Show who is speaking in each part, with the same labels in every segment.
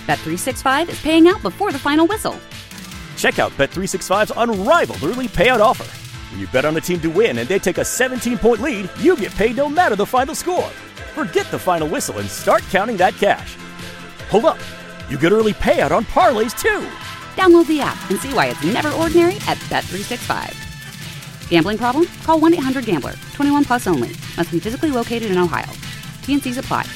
Speaker 1: Bet365 is paying out before the final whistle.
Speaker 2: Check out Bet365's unrivaled early payout offer. When you bet on a team to win and they take a 17-point lead, you get paid no matter the final score. Forget the final whistle and start counting that cash. Hold up. You get early payout on parlays, too.
Speaker 1: Download the app and see why it's never ordinary at Bet365. Gambling problem? Call 1-800-GAMBLER. 21 plus only. Must be physically located in Ohio. T&Cs apply.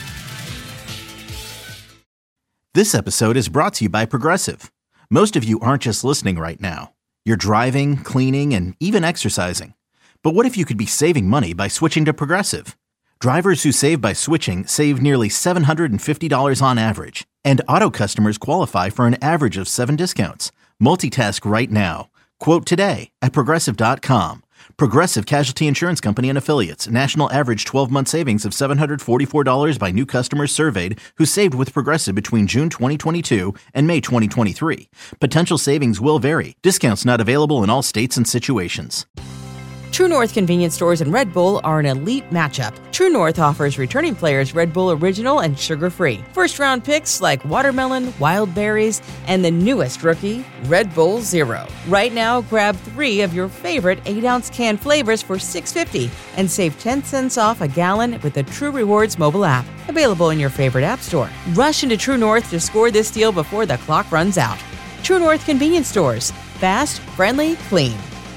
Speaker 3: This episode is brought to you by Progressive. Most of you aren't just listening right now. You're driving, cleaning, and even exercising. But what if you could be saving money by switching to Progressive? Drivers who save by switching save nearly $750 on average. And auto customers qualify for an average of 7 discounts. Multitask right now. Quote today at Progressive.com. Progressive Casualty Insurance Company and Affiliates. National average 12-month savings of $744 by new customers surveyed who saved with Progressive between June 2022 and May 2023. Potential savings will vary. Discounts not available in all states and situations.
Speaker 4: True North convenience stores and Red Bull are an elite matchup. True North offers returning players Red Bull Original and sugar-free. First-round picks like watermelon, wild berries, and the newest rookie, Red Bull Zero. Right now, grab 3 of your favorite 8-ounce can flavors for $6.50 and save 10 cents off a gallon with the True Rewards mobile app. Available in your favorite app store. Rush into True North to score this deal before the clock runs out. True North convenience stores. Fast, friendly, clean.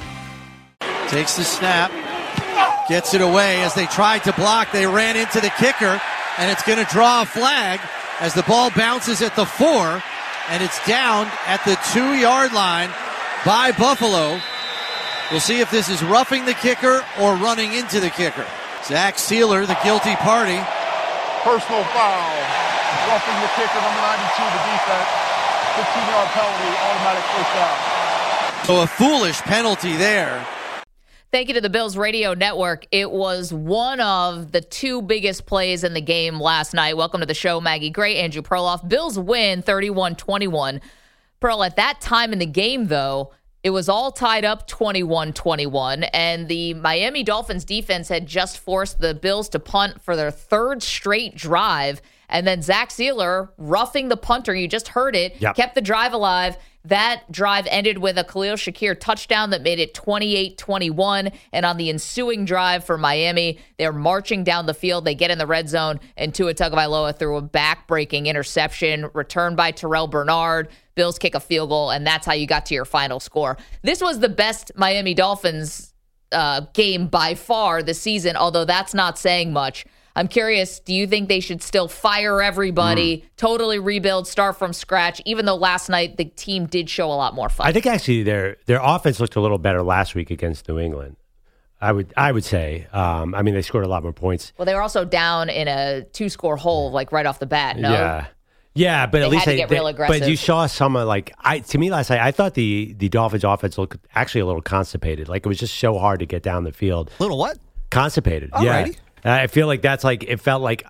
Speaker 5: Takes the snap, gets it away. As they tried to block, they ran into the kicker, and it's going to draw a flag as the ball bounces at the 4, and it's down at the 2-yard line by Buffalo. We'll see if this is roughing the kicker or running into the kicker. Zach Sealer, the guilty party.
Speaker 6: Personal foul. Roughing the kicker, number 92, the defense. 15-yard penalty, automatic first down.
Speaker 5: So a foolish penalty there.
Speaker 7: Thank you to the Bills Radio Network. It was one of the 2 biggest plays in the game last night. Welcome to the show, Maggie Gray, Andrew Perloff. Bills win 31-21. Pearl, at that time in the game, though, it was all tied up 21-21, and the Miami Dolphins defense had just forced the Bills to punt for their 3rd straight drive, and then Zach Sealer, roughing the punter, you just heard it, kept the drive alive. That drive ended with a Khalil Shakir touchdown that made it 28-21. And on the ensuing drive for Miami, they're marching down the field. They get in the red zone, and Tua Tagovailoa threw a back-breaking interception, returned by Terrell Bernard. Bills kick a field goal, and that's how you got to your final score. This was the best Miami Dolphins game by far this season, although that's not saying much. I'm curious, do you think they should still fire everybody, totally rebuild, start from scratch, even though last night the team did show a lot more fight?
Speaker 8: I think actually their offense looked a little better last week against New England. I would say. I mean, they scored a lot more points.
Speaker 7: Well, they were also down in a 2-score hole, like right off the bat, no?
Speaker 8: Yeah, but at least
Speaker 7: they had to get real aggressive.
Speaker 8: But you saw some to me last night, I thought the Dolphins offense looked actually a little constipated. Like it was just so hard to get down the field.
Speaker 9: Little what?
Speaker 8: Constipated.
Speaker 9: Alrighty.
Speaker 8: Yeah. I feel like that's it felt like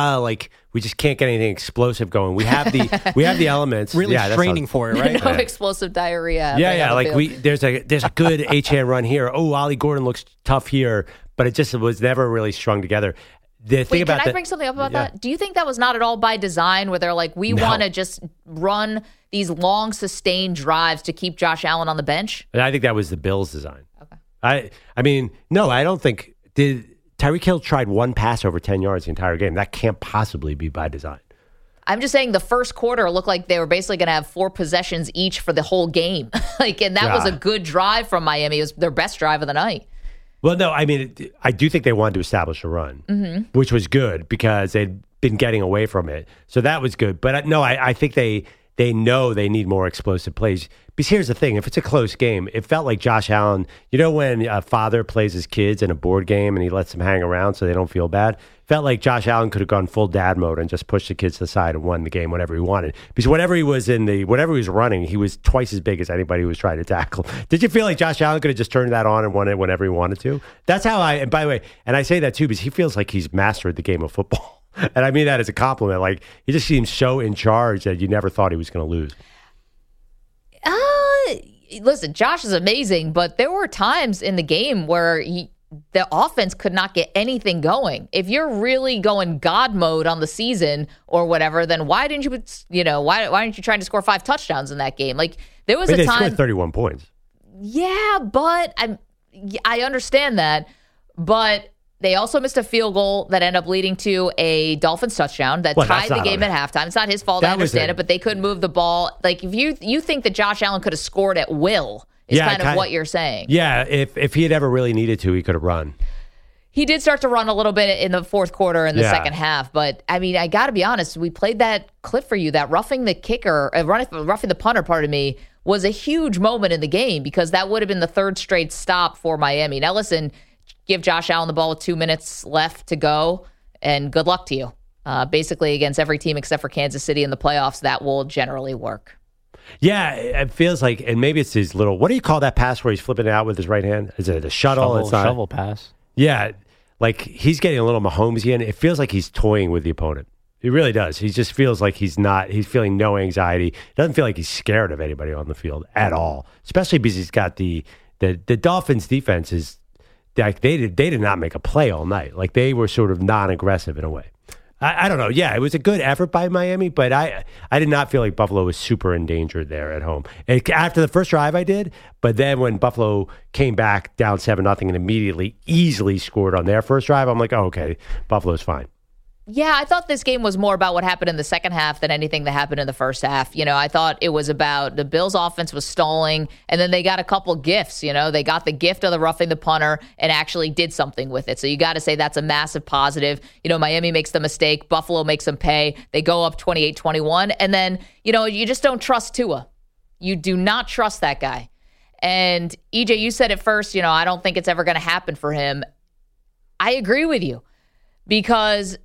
Speaker 8: we just can't get anything explosive going. We have the elements.
Speaker 9: Really training for it, right?
Speaker 7: No explosive diarrhea.
Speaker 8: Yeah. Like there's a good H-hand run here. Oh, Ollie Gordon looks tough here, but it just was never really strung together.
Speaker 7: Can I bring something up about that? Do you think that was not at all by design, where they're like, we want to just run these long, sustained drives to keep Josh Allen on the bench?
Speaker 8: I think that was the Bills' design. Okay. I mean, no, I don't think Tyreek Hill tried 1 pass over 10 yards the entire game. That can't possibly be by design.
Speaker 7: I'm just saying the first quarter looked like they were basically going to have 4 possessions each for the whole game. And that was a good drive from Miami. It was their best drive of the night.
Speaker 8: Well, no, I mean, I do think they wanted to establish a run, which was good because they'd been getting away from it. So that was good. But no, I think they know they need more explosive plays. Because here's the thing. If it's a close game, it felt like Josh Allen, you know when a father plays his kids in a board game and he lets them hang around so they don't feel bad? Felt like Josh Allen could have gone full dad mode and just pushed the kids to the side and won the game whenever he wanted. Because whatever he was running, he was twice as big as anybody who was trying to tackle. Did you feel like Josh Allen could have just turned that on and won it whenever he wanted to? That's how and by the way, and I say that too because he feels like he's mastered the game of football. And I mean that as a compliment. Like, he just seems so in charge that you never thought he was going to lose.
Speaker 7: Listen, Josh is amazing, but there were times in the game where the offense could not get anything going. If you're really going God mode on the season or whatever, then why didn't why aren't you trying to score 5 touchdowns in that game? Like there was a
Speaker 8: they
Speaker 7: time
Speaker 8: scored 31 points.
Speaker 7: Yeah, but I understand that, but they also missed a field goal that ended up leading to a Dolphins touchdown that tied the game at halftime. It's not his fault, I understand it, but they couldn't move the ball. Like if you think that Josh Allen could have scored at will, is kind of what you're saying.
Speaker 8: Yeah, if he had ever really needed to, he could have run.
Speaker 7: He did start to run a little bit in the fourth quarter in the second half, but I mean, I got to be honest. We played that clip for you. That roughing the punter, pardon me, was a huge moment in the game because that would have been the 3rd straight stop for Miami. Now, listen, give Josh Allen the ball with 2 minutes left to go, and good luck to you. Basically, against every team except for Kansas City in the playoffs, that will generally work.
Speaker 8: Yeah, it feels like, and maybe it's his little, what do you call that pass where he's flipping it out with his right hand? Is it a shuttle? It's not,
Speaker 9: shovel pass.
Speaker 8: Yeah, like he's getting a little Mahomesian. It feels like he's toying with the opponent. He really does. He just feels like he's feeling no anxiety. Doesn't feel like he's scared of anybody on the field at all, especially because he's got the Dolphins defense is, like they did not make a play all night. Like they were sort of non-aggressive in a way. I don't know. Yeah, it was a good effort by Miami, but I did not feel like Buffalo was super endangered there at home. And after the first drive, I did, but then when Buffalo came back down 7-0 and immediately easily scored on their first drive, I'm like, oh, okay, Buffalo's fine.
Speaker 7: Yeah, I thought this game was more about what happened in the second half than anything that happened in the first half. I thought it was about the Bills' offense was stalling, and then they got a couple gifts. They got the gift of the roughing the punter and actually did something with it. So you got to say that's a massive positive. Miami makes the mistake. Buffalo makes them pay. They go up 28-21, and then, you just don't trust Tua. You do not trust that guy. And, EJ, you said it first, I don't think it's ever going to happen for him. I agree with you because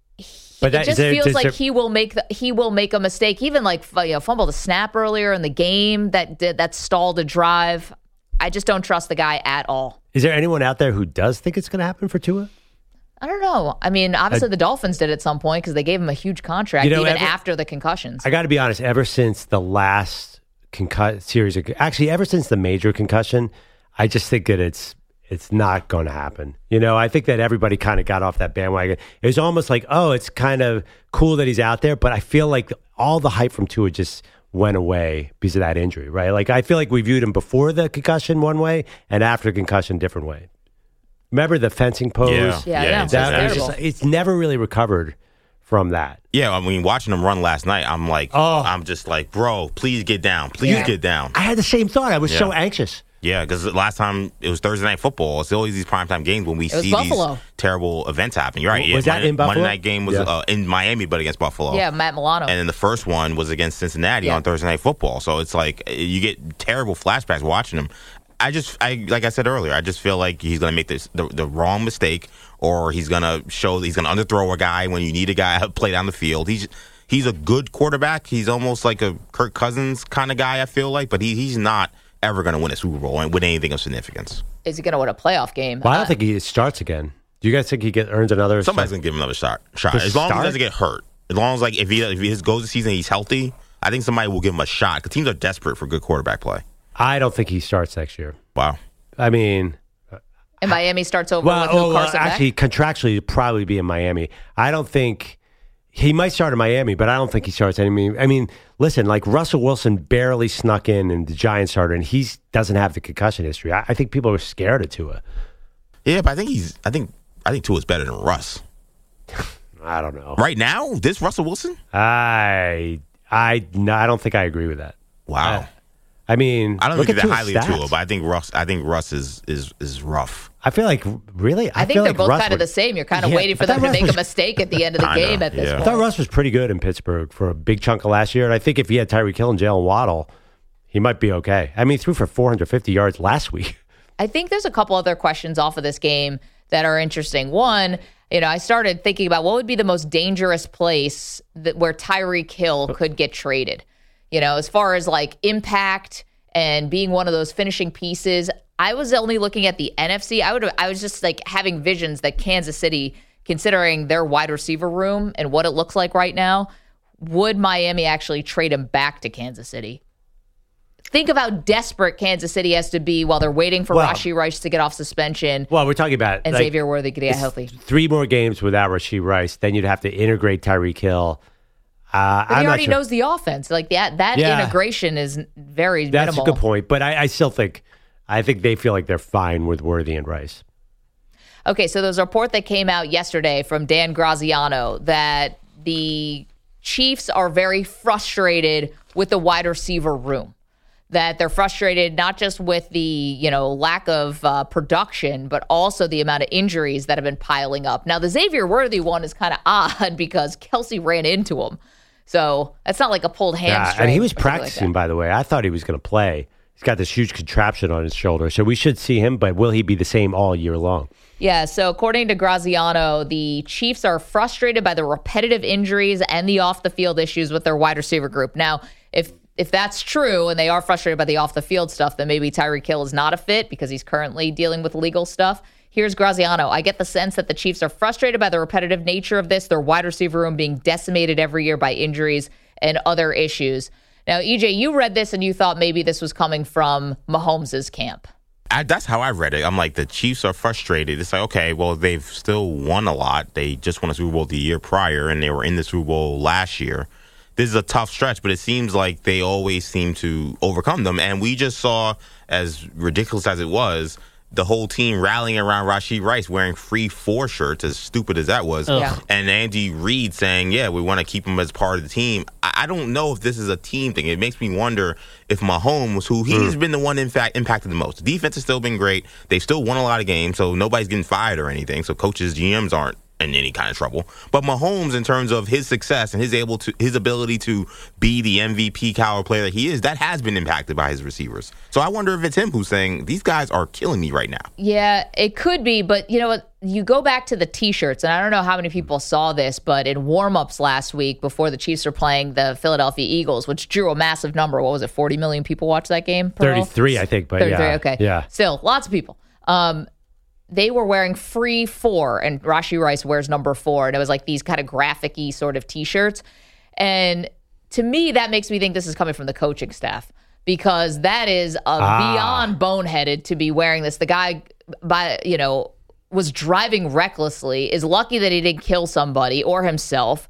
Speaker 7: it just feels like he will make a mistake. Even like fumble the snap earlier in the game that stalled a drive. I just don't trust the guy at all.
Speaker 8: Is there anyone out there who does think it's going to happen for Tua?
Speaker 7: I don't know. I mean, obviously the Dolphins did at some point because they gave him a huge contract after the concussions. I
Speaker 8: got to be honest. Ever since the last series, ever since the major concussion, I just think that it's not going to happen. I think that everybody kind of got off that bandwagon. It was almost like, oh, it's kind of cool that he's out there, but I feel like all the hype from Tua just went away because of that injury, right? Like, I feel like we viewed him before the concussion one way and after concussion different way. Remember the fencing pose?
Speaker 7: Yeah.
Speaker 8: It's never really recovered from that.
Speaker 10: Yeah, I mean, watching him run last night, I'm just like, bro, please get down. Please get down.
Speaker 8: I had the same thought. I was so anxious.
Speaker 10: Yeah, because last time it was Thursday Night Football. It's always these primetime games when we see
Speaker 7: Buffalo.
Speaker 10: These terrible events happen. You're right.
Speaker 8: Was that in Buffalo?
Speaker 10: Monday night game was in Miami, but against Buffalo.
Speaker 7: Yeah, Matt Milano.
Speaker 10: And then the first one was against Cincinnati on Thursday Night Football. So it's like you get terrible flashbacks watching him. Like I said earlier, I just feel like he's going to make the wrong mistake, or he's going to underthrow a guy when you need a guy to play down the field. He's a good quarterback. He's almost like a Kirk Cousins kind of guy, I feel like, but he's not ever going to win a Super Bowl and win anything of significance.
Speaker 7: Is he going to win a playoff game?
Speaker 8: Well, I don't think he starts again. Do you guys think he earns another?
Speaker 10: Somebody's going to give him another shot. As long as he doesn't get hurt. As long as if he goes the season and he's healthy, I think somebody will give him a shot because teams are desperate for good quarterback play.
Speaker 8: I don't think he starts next year.
Speaker 10: Wow.
Speaker 8: I mean,
Speaker 7: and Miami starts over with Carson Beck?
Speaker 8: Actually, contractually, he'd probably be in Miami. I don't think he might start in Miami, but I don't think he starts any. I mean, listen, like Russell Wilson barely snuck in and the Giants started, and he doesn't have the concussion history. I think people are scared of Tua.
Speaker 10: Yeah, but I think Tua's better than Russ.
Speaker 8: I don't know.
Speaker 10: Right now, this Russell Wilson?
Speaker 8: I don't think I agree with that.
Speaker 10: Wow.
Speaker 8: I mean,
Speaker 10: I don't think that highly of Tua, but I think Russ is rough.
Speaker 8: I feel like
Speaker 7: I think they're both kind of the same. You're kind of waiting for them to make a mistake at the end of the game at this point.
Speaker 8: I thought Russ was pretty good in Pittsburgh for a big chunk of last year, and I think if he had Tyreek Hill and Jalen Waddle, he might be okay. I mean, he threw for 450 yards last week.
Speaker 7: I think there's a couple other questions off of this game that are interesting. One, I started thinking about what would be the most dangerous place where Tyreek Hill could get traded. As far as like impact and being one of those finishing pieces, I was only looking at the NFC. I was just like having visions that Kansas City, considering their wide receiver room and what it looks like right now, would Miami actually trade him back to Kansas City? think of how desperate Kansas City has to be while they're waiting for Rashee Rice to get off suspension.
Speaker 8: Well, we're talking about
Speaker 7: and Xavier Worthy get healthy.
Speaker 8: 3 more games without Rashee Rice, then you'd have to integrate Tyreek Hill.
Speaker 7: But he already knows the offense. Like that integration is very minimal.
Speaker 8: That's a good point. But I still think they feel like they're fine with Worthy and Rice.
Speaker 7: Okay, so there's a report that came out yesterday from Dan Graziano that the Chiefs are very frustrated with the wide receiver room. That they're frustrated not just with the lack of production, but also the amount of injuries that have been piling up. Now, the Xavier Worthy one is kind of odd because Kelsey ran into him. So that's not like a pulled hamstring.
Speaker 8: And he was practicing, by the way. I thought he was going to play. He's got this huge contraption on his shoulder. So we should see him, but will he be the same all year long?
Speaker 7: Yeah, so according to Graziano, the Chiefs are frustrated by the repetitive injuries and the off-the-field issues with their wide receiver group. Now, if that's true and they are frustrated by the off-the-field stuff, then maybe Tyreek Hill is not a fit because he's currently dealing with legal stuff. Here's Graziano. I get the sense that the Chiefs are frustrated by the repetitive nature of this, their wide receiver room being decimated every year by injuries and other issues. Now, EJ, you read this and you thought maybe this was coming from Mahomes' camp.
Speaker 10: That's how I read it. I'm like, the Chiefs are frustrated. It's like, okay, well, they've still won a lot. They just won a Super Bowl the year prior, and they were in the Super Bowl last year. This is a tough stretch, but it seems like they always seem to overcome them. And we just saw, as ridiculous as it was, the whole team rallying around Rashee Rice wearing free 4 shirts, as stupid as that was.
Speaker 7: Yeah.
Speaker 10: And Andy Reid saying, yeah, we want to keep him as part of the team. I don't know if this is a team thing. It makes me wonder if Mahomes, who he's been the one in fact impacted the most. The defense has still been great. They've still won a lot of games, so nobody's getting fired or anything. So coaches, GMs aren't in any kind of trouble. But Mahomes, in terms of his success and his ability to be the MVP caliber player that he is, that has been impacted by his receivers. So I wonder if it's him who's saying, these guys are killing me right now.
Speaker 7: Yeah, it could be. But you know what? You go back to the T-shirts, and I don't know how many people saw this, but in warm-ups last week before the Chiefs were playing the Philadelphia Eagles, which drew a massive number. What was it, 40 million people watched that game?
Speaker 8: 33, I think. But
Speaker 7: 33,
Speaker 8: yeah.
Speaker 7: okay.
Speaker 8: Yeah.
Speaker 7: Still, lots of people. They were wearing free 4, and Rashee Rice wears number 4, and it was like these kind of graphic-y sort of T-shirts. And to me, that makes me think this is coming from the coaching staff, because that is beyond boneheaded to be wearing this. The guy, was driving recklessly, is lucky that he didn't kill somebody or himself,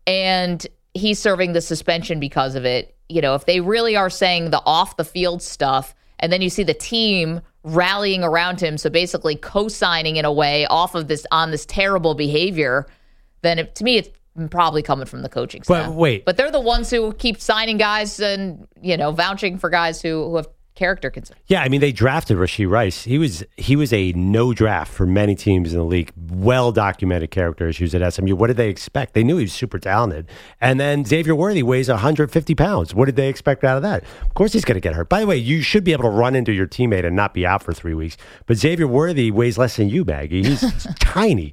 Speaker 7: and he's serving the suspension because of it. If they really are saying the off-the-field stuff, and then you see the team rallying around him, so basically co-signing in a way off of this on this terrible behavior, then to me it's probably coming from the coaching staff. But they're the ones who keep signing guys and vouching for guys who have character concerns.
Speaker 8: Yeah, I mean, they drafted Rashee Rice. He was a no draft for many teams in the league. Well documented character issues at SMU. What did they expect? They knew he was super talented. And then Xavier Worthy weighs 150 pounds. What did they expect out of that? Of course he's going to get hurt. By the way, you should be able to run into your teammate and not be out for 3 weeks. But Xavier Worthy weighs less than you, Maggie. He's tiny.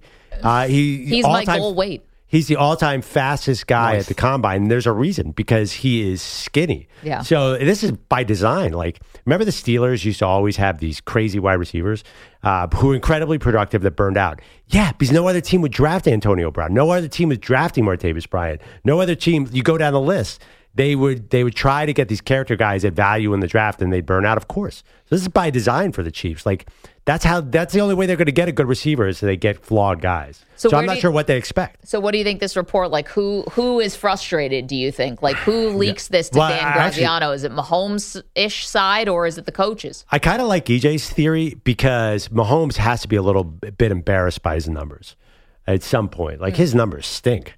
Speaker 7: He's my goal weight.
Speaker 8: He's the all-time fastest guy at the combine, and there's a reason, because he is skinny.
Speaker 7: Yeah.
Speaker 8: So this is by design. Like, remember the Steelers used to always have these crazy wide receivers who were incredibly productive that burned out? Yeah, because no other team would draft Antonio Brown. No other team was drafting Martavis Bryant. No other team, you go down the list, they would try to get these character guys at value in the draft, and they'd burn out, of course. So this is by design for the Chiefs. Like, that's the only way they're going to get a good receiver is they get flawed guys. So I'm not sure what they expect.
Speaker 7: So what do you think this report, like who is frustrated, do you think? Like who leaks this to Dan Graziano? Is it Mahomes-ish side or is it the coaches?
Speaker 8: I kind of like EJ's theory because Mahomes has to be a little bit embarrassed by his numbers at some point. Like his numbers stink.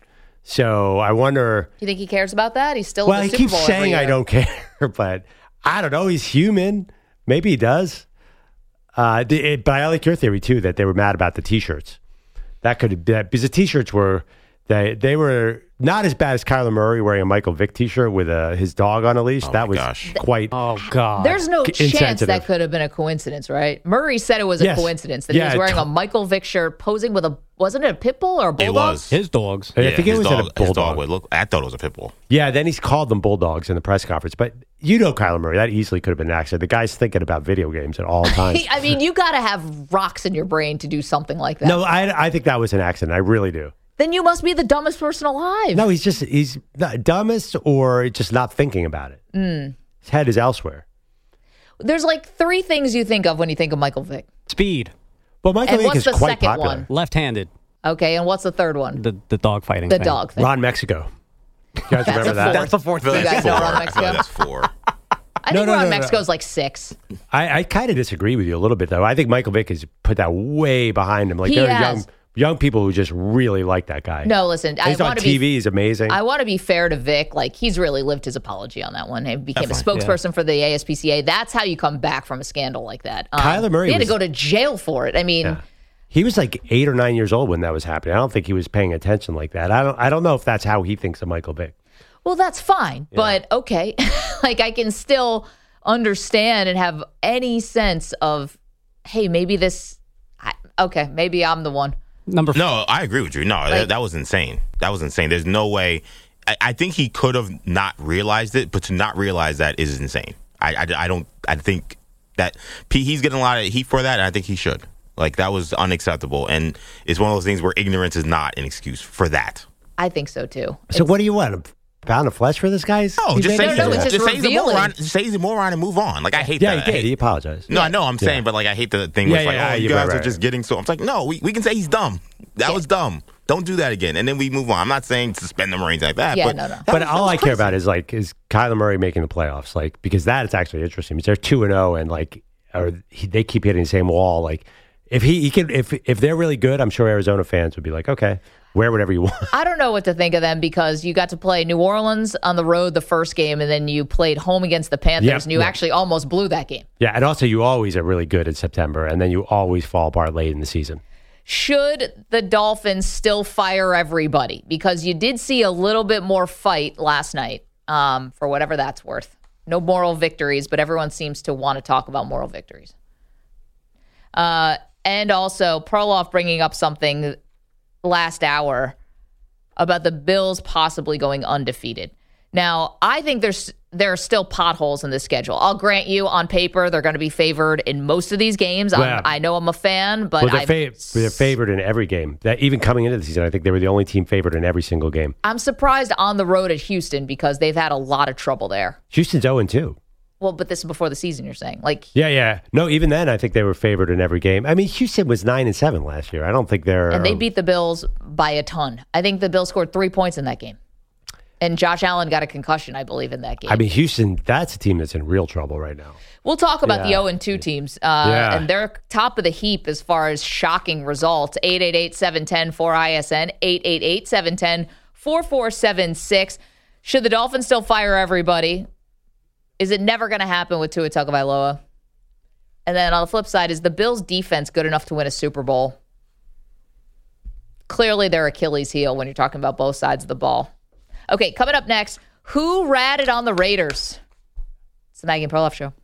Speaker 8: So I wonder.
Speaker 7: You think he cares about that? He's still
Speaker 8: well,
Speaker 7: in the
Speaker 8: he
Speaker 7: Super Bowl
Speaker 8: keeps saying
Speaker 7: every year.
Speaker 8: I don't care, but I don't know. He's human. Maybe he does. But I like your theory too that they were mad about the T-shirts. That could be because the T-shirts were they were not as bad as Kyler Murray wearing a Michael Vick T-shirt with his dog on a leash. That was quite.
Speaker 9: Oh God!
Speaker 7: There's no chance that could have been a coincidence, right? Murray said it was a coincidence that he was wearing a Michael Vick shirt, posing with wasn't it a pit bull or a bulldog?
Speaker 10: It was
Speaker 9: his dogs.
Speaker 8: I think it was a bulldog.
Speaker 10: I thought it was a pit bull.
Speaker 8: Yeah, then he's called them bulldogs in the press conference, but. Kyler Murray, that easily could have been an accident. The guy's thinking about video games at all times.
Speaker 7: I mean, you got to have rocks in your brain to do something like that.
Speaker 8: No, I think that was an accident. I really do.
Speaker 7: Then you must be the dumbest person alive.
Speaker 8: No, he's not dumbest or just not thinking about it. His head is elsewhere.
Speaker 7: There's like 3 things you think of when you think of Michael Vick.
Speaker 9: Speed.
Speaker 8: Well, Michael
Speaker 7: And
Speaker 8: Vick
Speaker 7: what's
Speaker 8: is
Speaker 7: the
Speaker 8: quite
Speaker 7: second
Speaker 8: popular.
Speaker 7: one?
Speaker 9: Left-handed.
Speaker 7: Okay, and what's the third one?
Speaker 9: The dog fighting
Speaker 7: The
Speaker 9: thing.
Speaker 7: dog thing.
Speaker 8: Ron Mexico. You guys remember
Speaker 7: a
Speaker 8: that?
Speaker 7: fourth.
Speaker 9: That's the fourth
Speaker 10: I feel
Speaker 9: thing.
Speaker 10: like
Speaker 7: guys
Speaker 10: that's
Speaker 7: know
Speaker 10: 4.
Speaker 7: Ron
Speaker 10: I feel like
Speaker 7: Mexico?
Speaker 10: that's 4.
Speaker 7: I think
Speaker 8: No,
Speaker 7: Ron
Speaker 8: no.
Speaker 7: Mexico's like 6.
Speaker 8: I kind of disagree with you a little bit, though. I think Michael Vick has put that way behind him. Like,
Speaker 7: He
Speaker 8: there are
Speaker 7: has.
Speaker 8: young people who just really like that guy.
Speaker 7: No, listen, I
Speaker 8: He's on
Speaker 7: want to
Speaker 8: TV.
Speaker 7: be.
Speaker 8: He's amazing.
Speaker 7: I want to be fair to Vic. Like, he's really lived his apology on that one. He became a spokesperson for the ASPCA. That's how you come back from a scandal like that.
Speaker 8: Kyler Murray
Speaker 7: He had to
Speaker 8: was-
Speaker 7: go to jail for it. I mean,
Speaker 8: Yeah. He was like 8 or 9 years old when that was happening. I don't think he was paying attention like that. I don't know if that's how he thinks of Michael Vick.
Speaker 7: well, that's fine. But okay. Like, I can still understand and have any sense of, hey, maybe this. Okay, maybe I'm the one.
Speaker 9: Number 4.
Speaker 10: No, I agree with you. No, that was insane. That was insane. There's no way. I think he could have not realized it, but to not realize that is insane. I don't. I think that he's getting a lot of heat for that, and I think he should. Like, that was unacceptable, and it's one of those things where ignorance is not an excuse for that.
Speaker 7: I think so too.
Speaker 8: So what do you want? A pound of flesh for this guy?
Speaker 10: No, just say,
Speaker 7: No, it's just
Speaker 10: say he's a
Speaker 7: revealing.
Speaker 10: moron. Just say he's a moron and move on. Like, I hate
Speaker 8: Yeah,
Speaker 10: that.
Speaker 8: he did. He apologized.
Speaker 10: No, I know. I'm saying, but like, I hate the thing where it's like, you
Speaker 8: you're
Speaker 10: guys
Speaker 8: right,
Speaker 10: are just getting so. I'm like, no, we can say he's dumb. That was dumb. Don't do that again, and then we move on. I'm not saying suspend them or anything like that.
Speaker 7: Yeah,
Speaker 10: but
Speaker 7: no.
Speaker 8: But all I care about is Kyler Murray making the playoffs, like, because that is actually interesting. Because they're 2-0, and like, they keep hitting the same wall. Like, if he can, if they're really good, I'm sure Arizona fans would be like, okay, wear whatever you want.
Speaker 7: I don't know what to think of them because you got to play New Orleans on the road the first game, and then you played home against the Panthers,
Speaker 8: Yep,
Speaker 7: and you
Speaker 8: yep.
Speaker 7: actually almost blew that game.
Speaker 8: Yeah, and also you always are really good in September, and then you always fall apart late in the season.
Speaker 7: Should the Dolphins still fire everybody? Because you did see a little bit more fight last night, for whatever that's worth. No moral victories, but everyone seems to want to talk about moral victories. And also, Perloff bringing up something last hour about the Bills possibly going undefeated. Now, I think there are still potholes in the schedule. I'll grant you, on paper, they're going to be favored in most of these games.
Speaker 8: Well,
Speaker 7: I know I'm a fan, but
Speaker 8: they're favored in every game. That even coming into the season, I think they were the only team favored in every single game.
Speaker 7: I'm surprised on the road at Houston because they've had a lot of trouble there.
Speaker 8: Houston's 0-2.
Speaker 7: Well, but this is before the season, you're saying. Like,
Speaker 8: Yeah. No, even then, I think they were favored in every game. I mean, Houston was 9-7 last year. I don't think they're.
Speaker 7: and they beat the Bills by a ton. I think the Bills scored 3 points in that game. And Josh Allen got a concussion, I believe, in that game.
Speaker 8: I mean, Houston, that's a team that's in real trouble right now.
Speaker 7: We'll talk about the 0-2 teams. And they're top of the heap as far as shocking results. 888-710-4ISN, 888-710-4476. Should the Dolphins still fire everybody? Is it never going to happen with Tua Tagovailoa? And then on the flip side, is the Bills' defense good enough to win a Super Bowl? Clearly, they're Achilles' heel when you're talking about both sides of the ball. Okay, coming up next, who ratted on the Raiders? It's the Maggie and Perloff Show.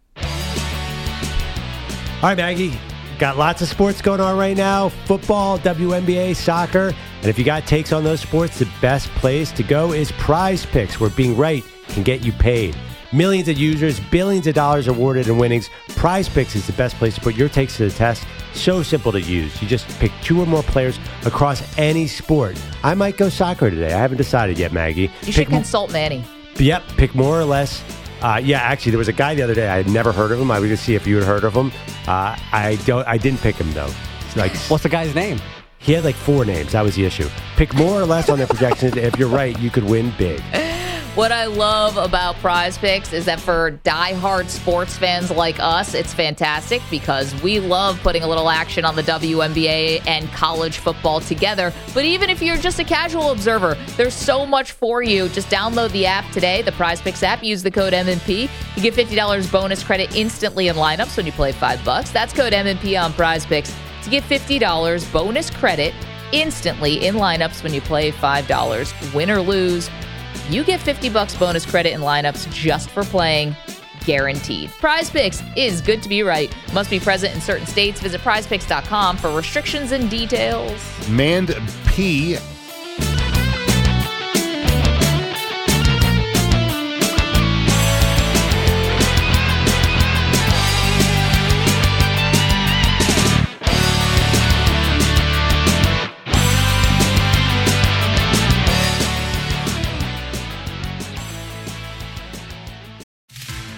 Speaker 8: All right, Maggie. Got lots of sports going on right now. Football, WNBA, soccer. And if you got takes on those sports, the best place to go is Prize Picks, where being right can get you paid. Millions of users, billions of dollars awarded in winnings. Prize Picks is the best place to put your takes to the test. So simple to use. You just pick 2 or more players across any sport. I might go soccer today. I haven't decided yet, Maggie.
Speaker 7: You should consult Manny.
Speaker 8: Yep, pick more or less. Actually, there was a guy the other day. I had never heard of him. I was going to see if you had heard of him. I didn't pick him, though. Like,
Speaker 9: What's the guy's name?
Speaker 8: he had like 4 names. That was the issue. Pick more or less on their projections. If you're right, you could win big.
Speaker 7: What I love about Prize Picks is that for diehard sports fans like us, it's fantastic because we love putting a little action on the WNBA and college football together. But even if you're just a casual observer, there's so much for you. Just download the app today, the Prize Picks app. Use the code MNP. You get $50 bonus credit instantly in lineups when you play $5. That's code MNP on Prize Picks to get $50 bonus credit instantly in lineups when you play $5. Win or lose, you get $50 bonus credit in lineups just for playing, guaranteed. Prize Picks is good to be right. Must be present in certain states. Visit prizepicks.com for restrictions and details.
Speaker 11: Mand P.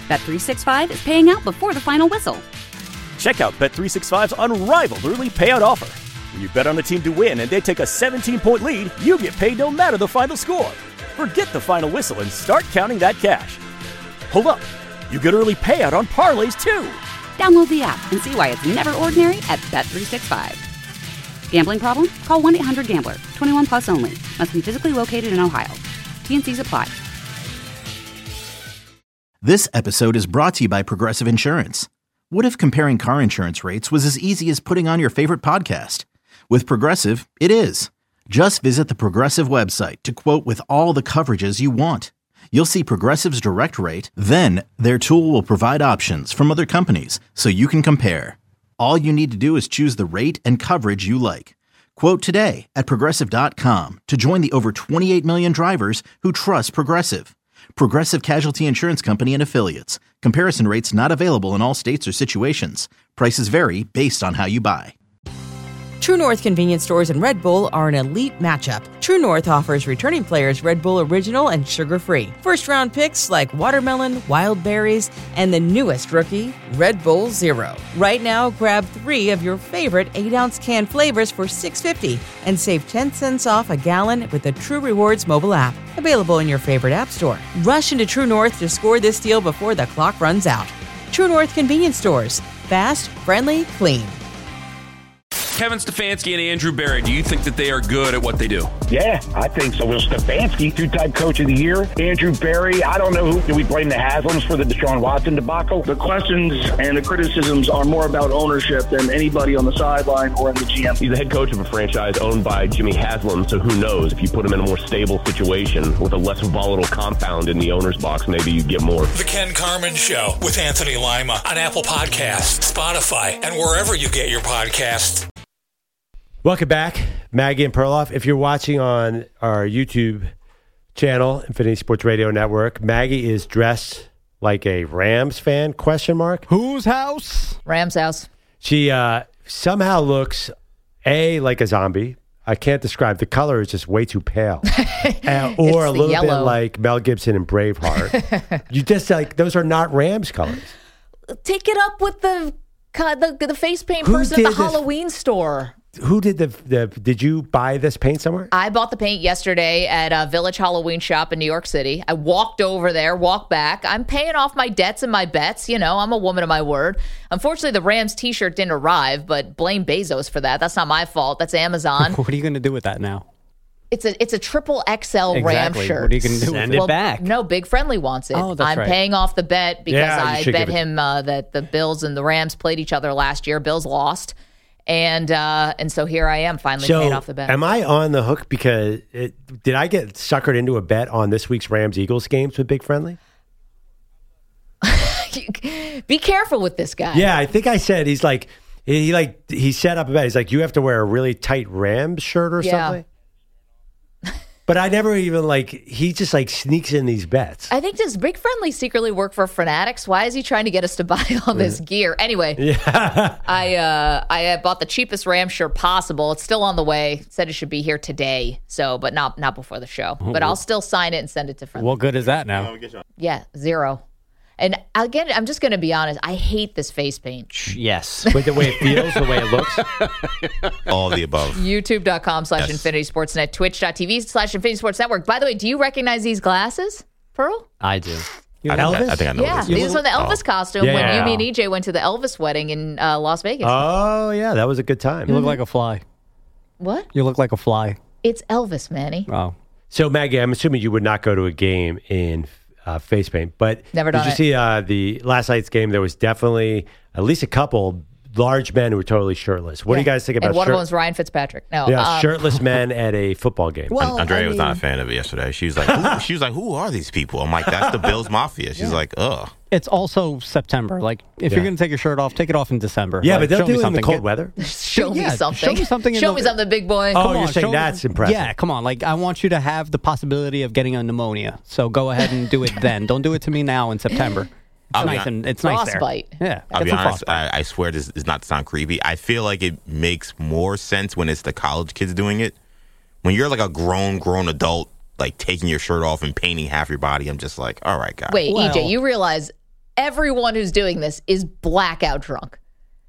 Speaker 1: Bet365 is paying out before the final whistle.
Speaker 2: Check out Bet365's unrivaled early payout offer. When you bet on a team to win and they take a 17-point lead, you get paid no matter the final score. Forget the final whistle and start counting that cash. Hold up. You get early payout on parlays, too.
Speaker 1: Download the app and see why it's never ordinary at Bet365. Gambling problem? Call 1-800-GAMBLER. 21 plus only. Must be physically located in Ohio. T&Cs apply.
Speaker 3: This episode is brought to you by Progressive Insurance. What if comparing car insurance rates was as easy as putting on your favorite podcast? With Progressive, it is. Just visit the Progressive website to quote with all the coverages you want. You'll see Progressive's direct rate, then their tool will provide options from other companies so you can compare. All you need to do is choose the rate and coverage you like. Quote today at Progressive.com to join the over 28 million drivers who trust Progressive. Progressive Casualty Insurance Company and Affiliates. Comparison rates not available in all states or situations. Prices vary based on how you buy.
Speaker 4: True North convenience stores and Red Bull are an elite matchup. True North offers returning players Red Bull Original and sugar-free. First-round picks like watermelon, wild berries, and the newest rookie, Red Bull Zero. Right now, grab 3 of your favorite 8-ounce can flavors for $6.50 and save 10 cents off a gallon with the True Rewards mobile app. Available in your favorite app store. Rush into True North to score this deal before the clock runs out. True North convenience stores. Fast, friendly, clean.
Speaker 9: Kevin Stefanski and Andrew Berry, do you think that they are good at what they do?
Speaker 12: Yeah, I think so. Well, Stefanski, 2-time coach of the year. Andrew Berry, I don't know who. Do we blame the Haslams for the Deshaun Watson debacle?
Speaker 13: The questions and the criticisms are more about ownership than anybody on the sideline or in the GM.
Speaker 14: He's the head coach of a franchise owned by Jimmy Haslam, so who knows? If you put him in a more stable situation with a less volatile compound in the owner's box, maybe you get more.
Speaker 15: The Ken Carman Show with Anthony Lima on Apple Podcasts, Spotify, and wherever you get your podcasts.
Speaker 8: Welcome back, Maggie and Perloff. If you're watching on our YouTube channel, Infinity Sports Radio Network, Maggie is dressed like a Rams fan, ?
Speaker 16: Whose house?
Speaker 7: Rams house.
Speaker 8: She somehow looks, like a zombie. I can't describe. The color is just way too pale. Or a little bit like Mel Gibson in Braveheart. You just those are not Rams colors.
Speaker 7: Take it up with the face paint person at the Halloween store.
Speaker 8: Who did did you buy this paint somewhere?
Speaker 7: I bought the paint yesterday at a Village Halloween shop in New York City. I walked over there, walked back. I'm paying off my debts and my bets. You know, I'm a woman of my word. Unfortunately, the Rams t-shirt didn't arrive, but blame Bezos for that. That's not my fault. That's Amazon.
Speaker 16: What are you going to do with that now?
Speaker 7: It's a triple XL Ram shirt.
Speaker 16: What are you going to do?
Speaker 8: Send it back.
Speaker 7: No, Big Friendly wants it.
Speaker 16: Oh, that's
Speaker 7: I'm
Speaker 16: right.
Speaker 7: paying off the bet because I bet him that the Bills and the Rams played each other last year. Bills lost. And so here I am finally paying off the bet.
Speaker 8: Am I on the hook because did I get suckered into a bet on this week's Rams-Eagles games with Big Friendly?
Speaker 7: Be careful with this guy.
Speaker 8: Yeah, I think I said he set up a bet. He's like, you have to wear a really tight Rams shirt or something. But I never even he just sneaks in these bets.
Speaker 7: I think, does Big Friendly secretly work for Fanatics? Why is he trying to get us to buy all this gear? Anyway, I bought the cheapest Ram shirt possible. It's still on the way. It said it should be here today, but not before the show. But I'll still sign it and send it to Friendly.
Speaker 16: What good is that now?
Speaker 7: Yeah, 0. And again, I'm just going to be honest. I hate this face paint.
Speaker 16: Yes.
Speaker 8: With the way it feels, the way it looks.
Speaker 10: All the above.
Speaker 7: YouTube.com/Infinity Sportsnet, Twitch.tv/Infinity Sports Network. By the way, do you recognize these glasses, Pearl?
Speaker 16: I do.
Speaker 10: I think I know.
Speaker 7: Yeah, these are from the Elvis costume when you, me, and EJ went to the Elvis wedding in Las Vegas.
Speaker 8: Oh, yeah, that was a good time.
Speaker 16: You look like a fly.
Speaker 7: What?
Speaker 16: You look like a fly.
Speaker 7: It's Elvis, Manny.
Speaker 16: Oh.
Speaker 8: So, Maggie, I'm assuming you would not go to a game in face paint, but
Speaker 7: never done
Speaker 8: did you see the last night's game? There was definitely at least a couple large men who were totally shirtless. What do you guys think about?
Speaker 7: And one of them was Ryan Fitzpatrick. No,
Speaker 8: shirtless men at a football game.
Speaker 10: Well, Andrea was not a fan of it yesterday. She was like, who are these people? I'm like, that's the Bills Mafia. She's like, ugh.
Speaker 16: It's also September. If you're going to take your shirt off, take it off in December.
Speaker 8: Yeah, but they'll do it in the cold weather.
Speaker 7: Show me something.
Speaker 16: Show me something.
Speaker 7: Show me something, big boy.
Speaker 8: Oh, you're saying that's impressive.
Speaker 16: Yeah, come on. I want you to have the possibility of getting a pneumonia. So go ahead and do it then. Don't do it to me now in September. It's nice there.
Speaker 7: Frostbite.
Speaker 16: Yeah.
Speaker 10: I'll be honest. I swear this is not to sound creepy. I feel like it makes more sense when it's the college kids doing it. When you're like a grown adult, taking your shirt off and painting half your body, I'm just like, all right, guys.
Speaker 7: Wait, EJ, you realize everyone who's doing this is blackout drunk.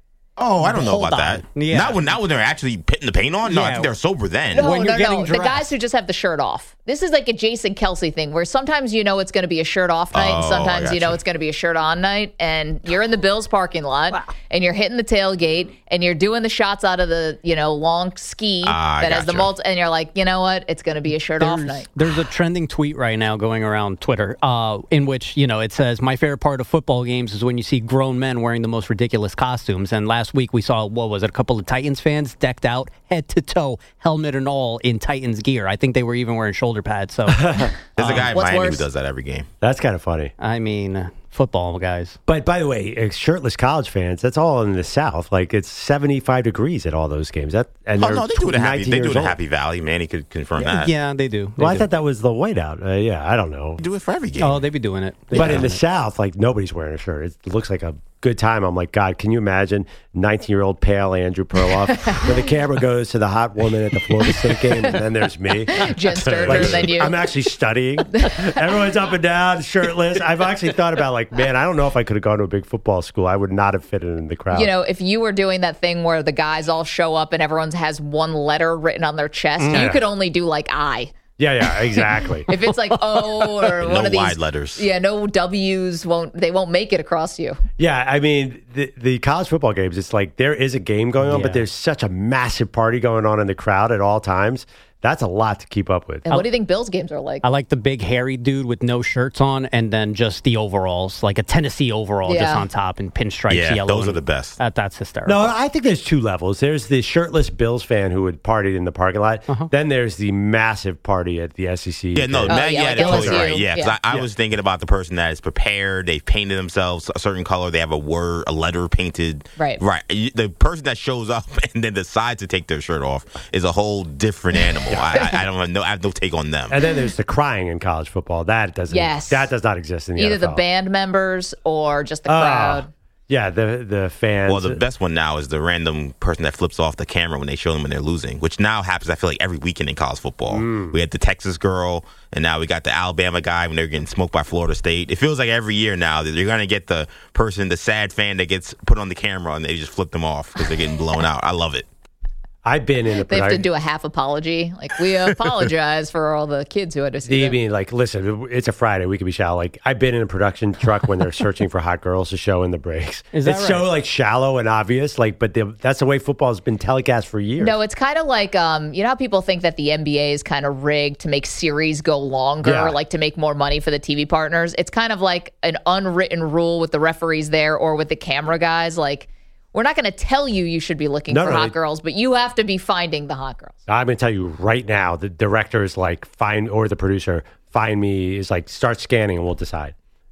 Speaker 10: Oh, I don't know
Speaker 16: Hold
Speaker 10: about
Speaker 16: on.
Speaker 10: that.
Speaker 16: Yeah.
Speaker 10: Not when they're actually pitting the paint on. No, I
Speaker 16: Yeah.
Speaker 10: think they're sober then.
Speaker 7: No,
Speaker 16: When you're
Speaker 7: no,
Speaker 16: getting
Speaker 7: no. The
Speaker 16: dressed.
Speaker 7: guys who just have the shirt off. This is like a Jason Kelsey thing where sometimes you know it's going to be a shirt off night and
Speaker 10: Oh,
Speaker 7: sometimes
Speaker 10: I
Speaker 7: you know
Speaker 10: gotcha.
Speaker 7: it's going to be a shirt on night. And you're in the Bills parking lot and you're hitting the tailgate and you're doing the shots out of the, long ski
Speaker 10: I
Speaker 7: that has the
Speaker 10: gotcha.
Speaker 7: multi. And you're like, you know what? It's going to be a shirt off night.
Speaker 16: There's a trending tweet right now going around Twitter in which, it says, my favorite part of football games is when you see grown men wearing the most ridiculous costumes. And last week we saw, a couple of Titans fans decked out head to toe, helmet and all, in Titans gear. I think they were even wearing shoulder pads. So
Speaker 10: There's a guy in
Speaker 7: what's
Speaker 10: Miami
Speaker 7: worse?
Speaker 10: who does that every game.
Speaker 8: That's kind of funny.
Speaker 16: I mean, football guys.
Speaker 8: But by the way, shirtless college fans, that's all in the South. Like, it's 75 degrees at all those games. And
Speaker 10: Oh,
Speaker 8: they're
Speaker 10: no, they do it in
Speaker 8: 19
Speaker 10: Happy. They do
Speaker 8: years
Speaker 10: it in
Speaker 8: old.
Speaker 10: Happy Valley. Manny could confirm that.
Speaker 16: Yeah, they do.
Speaker 8: Well, I
Speaker 16: do.
Speaker 8: thought that was the whiteout. I don't know.
Speaker 10: They do it for every game.
Speaker 16: Oh, they be doing it.
Speaker 8: But in the South, like, nobody's wearing a shirt. It looks like a good time. I'm like, God, can you imagine 19-year-old pale Andrew Perloff when the camera goes to the hot woman at the Florida State game and then there's me?
Speaker 7: Jen Sterner than you.
Speaker 8: I'm actually studying. Everyone's up and down, shirtless. I've actually thought about, like, man, I don't know if I could have gone to a big football school. I would not have fit in the crowd.
Speaker 7: If you were doing that thing where the guys all show up and everyone has one letter written on their chest, you could only do like I.
Speaker 8: Yeah, exactly.
Speaker 7: If it's like O or
Speaker 10: No
Speaker 7: one of these
Speaker 10: wide letters.
Speaker 7: Yeah, no W's won't make it across you.
Speaker 8: Yeah, I mean, the college football games, it's like there is a game going on,
Speaker 16: Yeah.
Speaker 8: but there's such a massive party going on in the crowd at all times. That's a lot to keep up with.
Speaker 7: And what do you think Bills games are like?
Speaker 16: I like the big hairy dude with no shirts on and then just the overalls, like a Tennessee overall just
Speaker 7: Yeah.
Speaker 16: on top and pinstripes
Speaker 10: Yeah,
Speaker 16: yellow.
Speaker 10: those
Speaker 16: and
Speaker 10: are the best.
Speaker 16: That's hysterical.
Speaker 8: No, I think there's two levels. There's the shirtless Bills fan who would party in the parking lot. Then there's the massive party at the SEC.
Speaker 10: Yeah, no,
Speaker 7: Oh, yeah, like
Speaker 10: that's totally
Speaker 7: LSU.
Speaker 10: right. Yeah, because I was thinking about the person that is prepared. They've painted themselves a certain color. They have a letter painted.
Speaker 7: Right.
Speaker 10: The person that shows up and then decides to take their shirt off is a whole different animal. I don't know. I have no take on them.
Speaker 8: And then there's the crying in college football. That doesn't.
Speaker 7: Yes.
Speaker 8: That does not exist in the
Speaker 7: Either
Speaker 8: NFL.
Speaker 7: the band members or just the crowd.
Speaker 8: Yeah, the fans.
Speaker 10: Well, the best one now is the random person that flips off the camera when they show them when they're losing, which now happens, I feel like, every weekend in college football. We had the Texas girl, and now we got the Alabama guy when they're getting smoked by Florida State. It feels like every year now that you're going to get the person, the sad fan that gets put on the camera, and they just flip them off because they're getting blown out. I love it.
Speaker 8: I've been in a
Speaker 7: They have to do a half apology. Like, we apologize for all the kids who had to see
Speaker 8: I
Speaker 7: them.
Speaker 8: mean, like, listen, it's a Friday. We could be shallow. Like, I've been in a production truck when they're searching for hot girls to show in the breaks.
Speaker 16: Is that
Speaker 8: it's
Speaker 16: right?
Speaker 8: so, like, shallow and obvious. Like, but that's the way football has been telecast for years.
Speaker 7: No, it's kind of like, you know how people think that the NBA is kind of rigged to make series go longer,
Speaker 8: Yeah.
Speaker 7: like to make more money for the TV partners? It's kind of like an unwritten rule with the referees there or with the camera guys. Like, we're not going to tell you should be looking for hot girls, but you have to be finding the hot girls.
Speaker 8: I'm going to tell you right now, the director is like, or the producer, find me, is like, start scanning and we'll decide.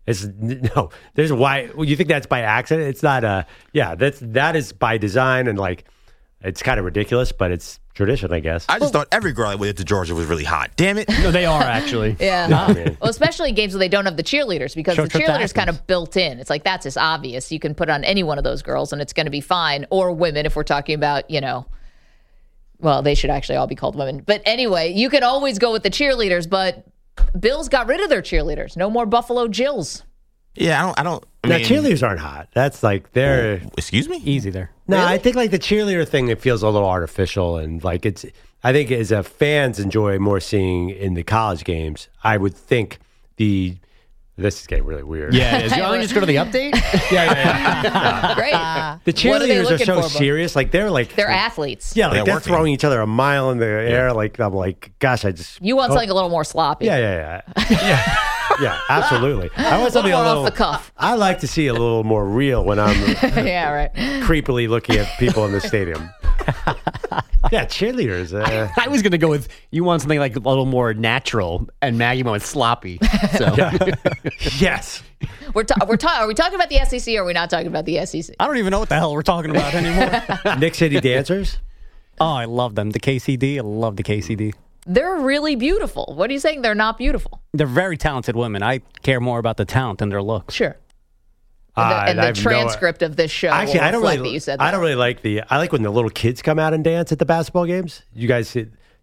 Speaker 8: No, there's why. Well, you think that's by accident? It's not that is by design, and like, it's kind of ridiculous, but it's tradition, I guess.
Speaker 10: I just thought every girl that went to Georgia was really hot. Damn it.
Speaker 16: No, they are actually.
Speaker 7: Yeah. Well, especially games where they don't have the cheerleaders because
Speaker 16: Short
Speaker 7: the
Speaker 16: trip to
Speaker 7: cheerleaders kind of built in. It's like, that's just obvious. You can put on any one of those girls and it's going to be fine. Or women, if we're talking about, well, they should actually all be called women. But anyway, you can always go with the cheerleaders, but Bills got rid of their cheerleaders. No more Buffalo Jills.
Speaker 10: Yeah, I don't.
Speaker 8: Now, cheerleaders aren't hot. That's like, they're.
Speaker 10: Excuse me?
Speaker 16: Easy there.
Speaker 8: No, I think like the cheerleader thing, it feels a little artificial, and like I think as a fans enjoy more seeing in the college games. I would think this is getting really weird.
Speaker 17: Yeah, it is. You just go to the update?
Speaker 8: Yeah.
Speaker 7: Great.
Speaker 8: The
Speaker 7: What are they
Speaker 8: cheerleaders are
Speaker 7: looking
Speaker 8: so
Speaker 7: for, Bo?
Speaker 8: serious. Like they're
Speaker 7: athletes.
Speaker 8: Yeah, like
Speaker 10: They're
Speaker 8: they're
Speaker 10: working.
Speaker 8: throwing each other a mile in the air. Like I'm like, gosh, I just.
Speaker 7: You want something a little more sloppy.
Speaker 8: Yeah. Yeah, absolutely. I want something a
Speaker 7: more
Speaker 8: little
Speaker 7: off the cuff.
Speaker 8: I like to see a little more real when I'm
Speaker 7: Yeah, right.
Speaker 8: creepily looking at people in the stadium. Yeah, cheerleaders.
Speaker 17: I was going to go with you want something like a little more natural, and Maggie went with sloppy. So
Speaker 8: Yes.
Speaker 7: Are we talking about the SEC or are we not talking about the SEC?
Speaker 16: I don't even know what the hell we're talking about anymore.
Speaker 8: Nick City Dancers.
Speaker 16: Oh, I love them. The KCD. I love the KCD.
Speaker 7: They're really beautiful. What are you saying? They're not beautiful.
Speaker 16: They're very talented women. I care more about the talent than their looks.
Speaker 7: Sure. And
Speaker 8: I
Speaker 7: the
Speaker 8: have
Speaker 7: transcript of this show
Speaker 8: Actually,
Speaker 7: will
Speaker 8: I don't
Speaker 7: reflect
Speaker 8: really.
Speaker 7: that you said
Speaker 8: I
Speaker 7: that.
Speaker 8: don't really like I like when the little kids come out and dance at the basketball games. You guys,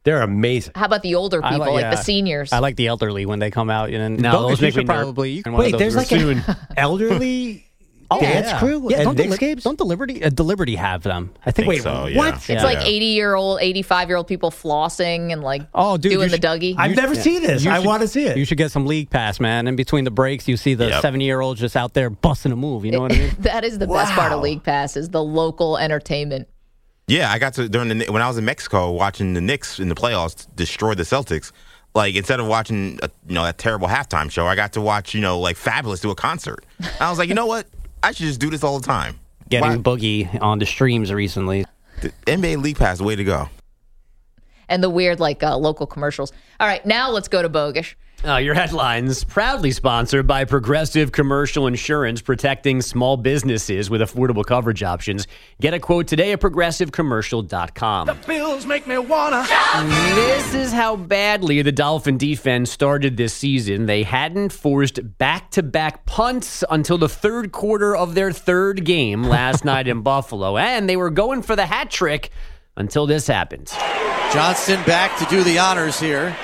Speaker 8: They're amazing.
Speaker 7: How about the older people, like the seniors?
Speaker 16: I like the elderly when they come out. And
Speaker 17: No, those make me
Speaker 16: probably.
Speaker 8: Wait, there's like an elderly dance crew at Knicks games?
Speaker 16: Don't the Liberty have them?
Speaker 17: I think
Speaker 10: so, yeah.
Speaker 8: What?
Speaker 7: It's like 80-year-old, 85-year-old people flossing and like
Speaker 16: dude,
Speaker 7: doing the Dougie.
Speaker 8: I've never seen this. I want to see it.
Speaker 16: You should get some league pass, man. In between the breaks, you see the 70-year-olds just out there busting a move. You know what I mean?
Speaker 7: That is the best part of League Pass is the local entertainment.
Speaker 10: Yeah, I got to when I was in Mexico watching the Knicks in the playoffs destroy the Celtics. Like, instead of watching that terrible halftime show, I got to watch like Fabulous do a concert. I was like, you know what? I should just do this all the time.
Speaker 16: Getting Boogie on the streams recently.
Speaker 10: The NBA League Pass, way to go.
Speaker 7: And the weird local commercials. All right, now let's go to Bogish.
Speaker 17: Your headlines, proudly sponsored by Progressive Commercial Insurance, protecting small businesses with affordable coverage options. Get a quote today at progressivecommercial.com.
Speaker 18: The Bills make me wanna.
Speaker 17: This is how badly the Dolphin defense started this season. They hadn't forced back-to-back punts until the third quarter of their third game last night in Buffalo, and they were going for the hat trick until this happened.
Speaker 5: Johnston back to do the honors here.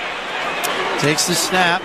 Speaker 5: Takes the snap,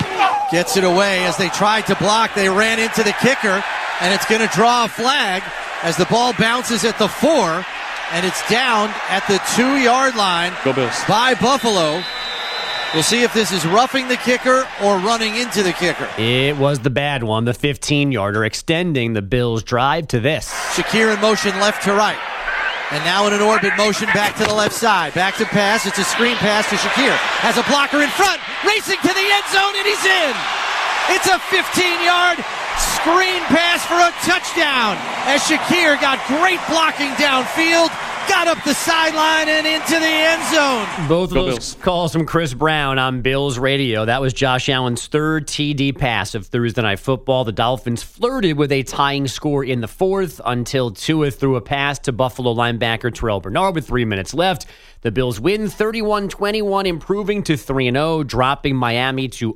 Speaker 5: gets it away. As they tried to block, they ran into the kicker, and it's going to draw a flag as the ball bounces at the 4, and it's down at the 2-yard line.
Speaker 14: Go Bills.
Speaker 5: By Buffalo. We'll see if this is roughing the kicker or running into the kicker.
Speaker 17: It was the bad one, the 15-yarder, extending the Bills' drive to this.
Speaker 5: Shakir in motion left to right. And now in an orbit motion back to the left side. Back to pass. It's a screen pass to Shakir. Has a blocker in front. Racing to the end zone, and he's in. It's a 15-yard screen pass for a touchdown. As Shakir got great blocking downfield. Got up the sideline and into the end zone.
Speaker 17: Both of those calls from Chris Brown on Bills radio. That was Josh Allen's third TD pass of Thursday Night Football. The Dolphins flirted with a tying score in the fourth until Tua threw a pass to Buffalo linebacker Terrell Bernard with 3 minutes left. The Bills win 31-21, improving to 3-0, dropping Miami to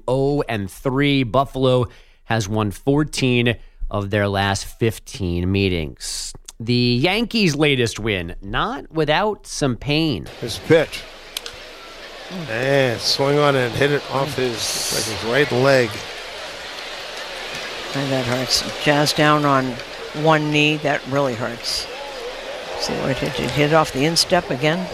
Speaker 17: 0-3. Buffalo has won 14 of their last 15 meetings. The Yankees' latest win, not without some pain.
Speaker 6: His pitch. And swing on it and hit it off his right leg.
Speaker 19: And that hurts. Jazz down on one knee. That really hurts. See what it did. Hit it off the instep again.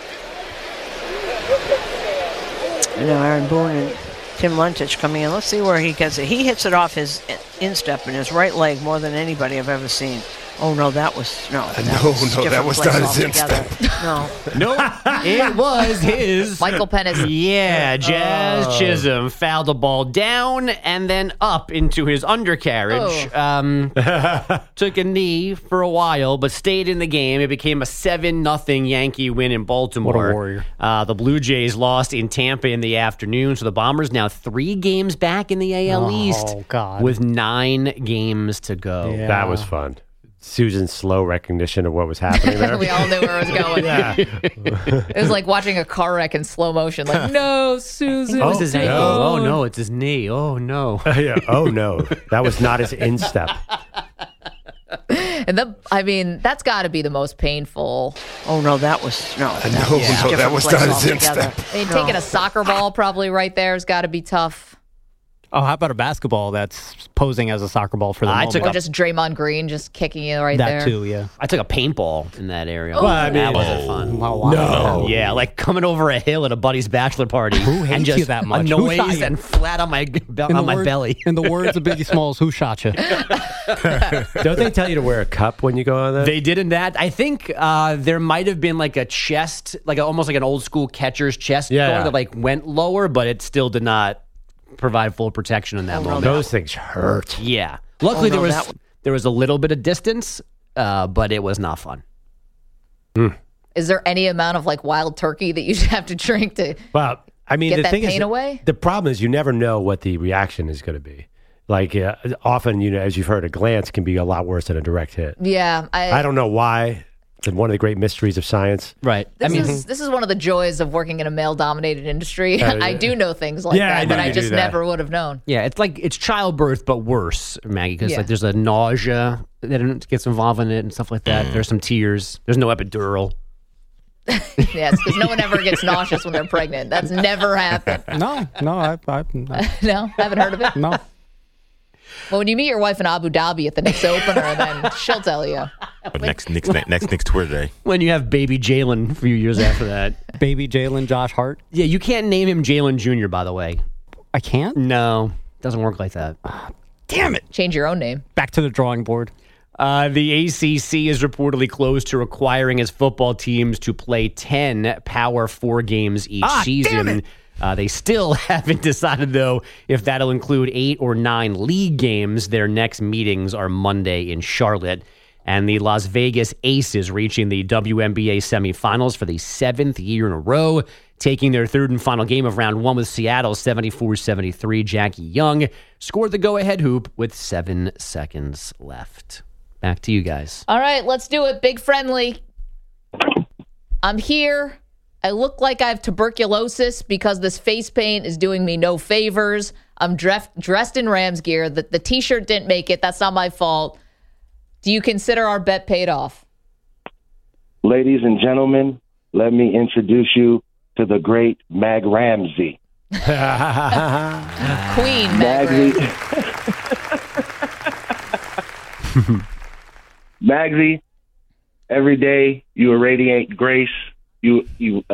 Speaker 19: And now Aaron Boone and Tim Luntich coming in. Let's see where he gets it. He hits it off his instep in his right leg more than anybody I've ever seen. Oh, no, that was not his instep. No,
Speaker 17: it was his.
Speaker 7: Michael Pennis.
Speaker 17: Yeah, Jazz Chisholm fouled the ball down and then up into his undercarriage. Took a knee for a while, but stayed in the game. It became a 7-0 Yankee win in Baltimore.
Speaker 16: What a warrior.
Speaker 17: The Blue Jays lost in Tampa in the afternoon, so the Bombers now 3 games back in the AL East with 9 games to go.
Speaker 8: Yeah. That was fun. Susan's slow recognition of what was happening there.
Speaker 7: We all knew where it was going. It was like watching a car wreck in slow motion. Like, no, Susan.
Speaker 17: It was his ankle. Oh, no, it's his knee. Oh, no.
Speaker 8: Oh, no. That was not his instep.
Speaker 7: And that's got to be the most painful.
Speaker 19: Oh, no, that was not his
Speaker 7: instep. I mean, taking a soccer ball probably right there has got to be tough.
Speaker 16: Oh, how about a basketball that's posing as a soccer ball for the moment?
Speaker 7: Or just Draymond Green just kicking you right there.
Speaker 16: That too, yeah.
Speaker 17: I took a paintball in that area.
Speaker 7: Oh. Well,
Speaker 17: that wasn't fun.
Speaker 16: Wow.
Speaker 8: No.
Speaker 17: Yeah, like coming over a hill at a buddy's bachelor party.
Speaker 16: Who hates
Speaker 17: and just
Speaker 16: you that much?
Speaker 17: A noise and flat on my belly.
Speaker 16: In the words of Biggie Smalls, who shot you?
Speaker 8: Don't they tell you to wear a cup when you go on that?
Speaker 17: They did in that. I think there might have been like a chest, almost like an old school catcher's chest guard that went lower, but it still did not provide full protection in that moment.
Speaker 8: Those things hurt.
Speaker 17: Yeah. Luckily, there was a little bit of distance, but it was not fun.
Speaker 7: Is there any amount of wild turkey that you have to drink to get
Speaker 8: the
Speaker 7: that
Speaker 8: thing
Speaker 7: pain
Speaker 8: is,
Speaker 7: away?
Speaker 8: The problem is you never know what the reaction is going to be. Often, as you've heard, a glance can be a lot worse than a direct hit.
Speaker 7: Yeah.
Speaker 8: I don't know why. It's one of the great mysteries of science.
Speaker 17: Right.
Speaker 7: This is one of the joys of working in a male-dominated industry. I do know things like that, but I just never would have known.
Speaker 17: Yeah, it's childbirth, but worse, Maggie, because there's a nausea that gets involved in it and stuff like that. There's some tears. There's no epidural.
Speaker 7: Yes, because no one ever gets nauseous when they're pregnant. That's never happened.
Speaker 16: No,
Speaker 7: No, haven't heard of it?
Speaker 16: No.
Speaker 7: Well, when you meet your wife in Abu Dhabi at the Knicks opener, then she'll tell you.
Speaker 10: Next Knicks Twitter day.
Speaker 17: When you have baby Jalen a few years after that.
Speaker 16: Baby Jalen Josh Hart.
Speaker 17: Yeah, you can't name him Jalen Jr., by the way.
Speaker 16: I can't?
Speaker 17: No, doesn't work like that.
Speaker 16: Damn it.
Speaker 7: Change your own name.
Speaker 16: Back to the drawing board.
Speaker 17: The ACC is reportedly close to requiring its football teams to play 10 Power 4 games each season. They still haven't decided, though, if that'll include 8 or 9 league games. Their next meetings are Monday in Charlotte. And the Las Vegas Aces reaching the WNBA semifinals for the 7th year in a row, taking their third and final game of round 1 with Seattle 74-73. Jackie Young scored the go-ahead hoop with 7 seconds left. Back to you guys.
Speaker 7: All right, let's do it. Big Friendly. I'm here. I look like I have tuberculosis because this face paint is doing me no favors. I'm dressed in Rams gear. The T-shirt didn't make it. That's not my fault. Do you consider our bet paid off?
Speaker 12: Ladies and gentlemen, let me introduce you to the great Mag Ramsey.
Speaker 7: Queen Mag Ramsey.
Speaker 12: Magsy, every day you irradiate grace. You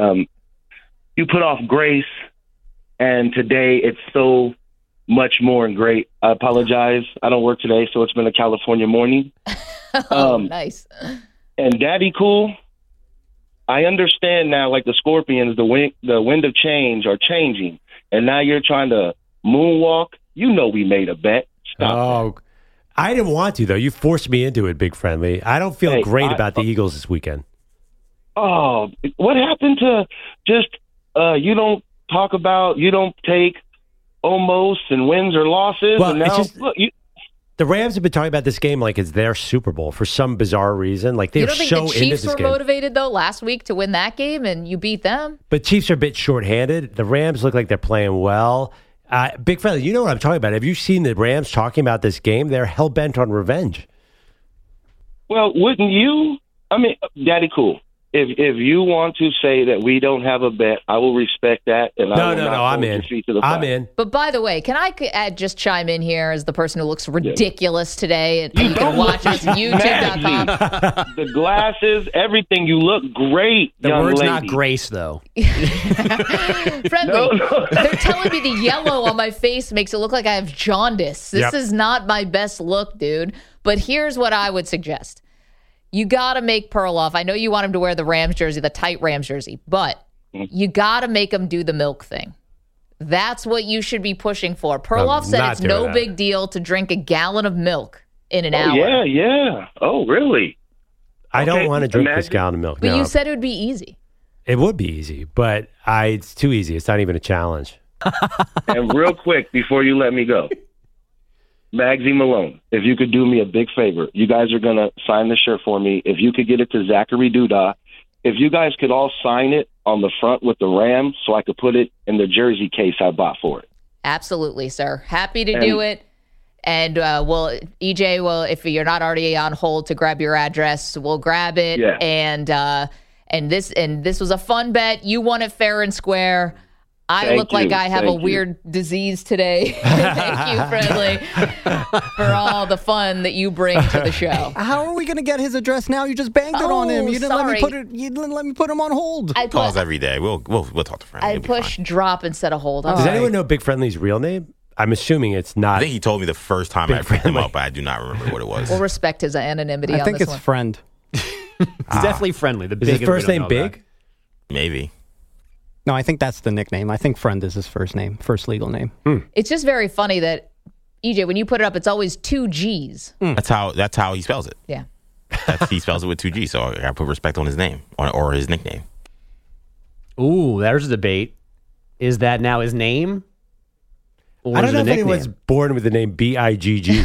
Speaker 12: put off grace, and today it's so much more great. I apologize. I don't work today, so it's been a California morning.
Speaker 7: Nice.
Speaker 12: And Daddy Cool, I understand now, like the Scorpions, the wind of change are changing, and now you're trying to moonwalk. You know we made a bet. Stop.
Speaker 8: I didn't want to, though. You forced me into it, Big Friendly. I don't feel great about the Eagles this weekend.
Speaker 12: Oh, what happened to just you don't take almost and wins or losses?
Speaker 8: Well,
Speaker 12: and now,
Speaker 8: it's just,
Speaker 12: look,
Speaker 8: the Rams have been talking about this game like it's their Super Bowl for some bizarre reason. Like they're so into this game.
Speaker 7: You don't think the Chiefs were motivated, though, last week to win that game, and you beat them?
Speaker 8: But Chiefs are a bit shorthanded. The Rams look like they're playing well. Big Friendly, you know what I'm talking about. Have you seen the Rams talking about this game? They're hell-bent on revenge.
Speaker 12: Well, wouldn't you? I mean, Daddy Cool, if you want to say that we don't have a bet, I will respect that. And
Speaker 8: No, I'm in. I'm in.
Speaker 7: But by the way, can I just chime in here as the person who looks ridiculous today? And you can watch us on YouTube.com.
Speaker 12: The glasses, everything, you look great,
Speaker 17: The
Speaker 12: young
Speaker 17: word's
Speaker 12: lady.
Speaker 17: not grace, though.
Speaker 7: Friendly, they're telling me the yellow on my face makes it look like I have jaundice. This is not my best look, dude. But here's what I would suggest. You got to make Perloff. I know you want him to wear the Rams jersey, the tight Rams jersey, but you got to make him do the milk thing. That's what you should be pushing for. Perloff said it's no big deal to drink a gallon of milk in an hour.
Speaker 12: Yeah. Oh, really?
Speaker 8: I don't want to drink this gallon of milk.
Speaker 7: But
Speaker 8: no.
Speaker 7: you said it would be easy.
Speaker 8: It would be easy, but it's too easy. It's not even a challenge.
Speaker 12: And real quick, before you let me go, Magsy Malone, if you could do me a big favor, you guys are going to sign the shirt for me. If you could get it to Zachary Duda, if you guys could all sign it on the front with the Rams so I could put it in the jersey case I bought for it.
Speaker 7: Absolutely, sir. Happy to do it. And EJ, if you're not already on hold to grab your address, we'll grab it.
Speaker 12: Yeah.
Speaker 7: And this was a fun bet. You won it fair and square. I look like I have a weird disease today. Thank you, Friendly, for all the fun that you bring to the show.
Speaker 16: How are we going to get his address now? You just banged it on him. You didn't let me put him on hold.
Speaker 10: Calls every day. We'll talk to Friendly.
Speaker 7: I push drop instead of hold.
Speaker 8: Does anyone know Big Friendly's real name? I'm assuming it's not.
Speaker 10: I think he told me the first time I picked him up, but I do not remember what it was.
Speaker 7: We'll respect his anonymity
Speaker 16: I
Speaker 7: on
Speaker 16: think
Speaker 7: this
Speaker 16: it's
Speaker 7: one.
Speaker 16: Friend.
Speaker 17: It's definitely Friendly. The
Speaker 8: Is
Speaker 17: big
Speaker 8: his first name Big?
Speaker 10: Maybe.
Speaker 16: No, I think that's the nickname. I think Friend is his first legal name.
Speaker 7: It's just very funny that, EJ, when you put it up, it's always 2 G's.
Speaker 10: That's how he spells it.
Speaker 7: Yeah.
Speaker 10: He spells it with 2 G's, so I got to put respect on his name or his nickname.
Speaker 17: Ooh, there's a debate. Is that now his name? Or
Speaker 8: I don't
Speaker 17: is
Speaker 8: know
Speaker 17: it
Speaker 8: if
Speaker 17: a nickname?
Speaker 8: anyone's born with the name B-I-G-G.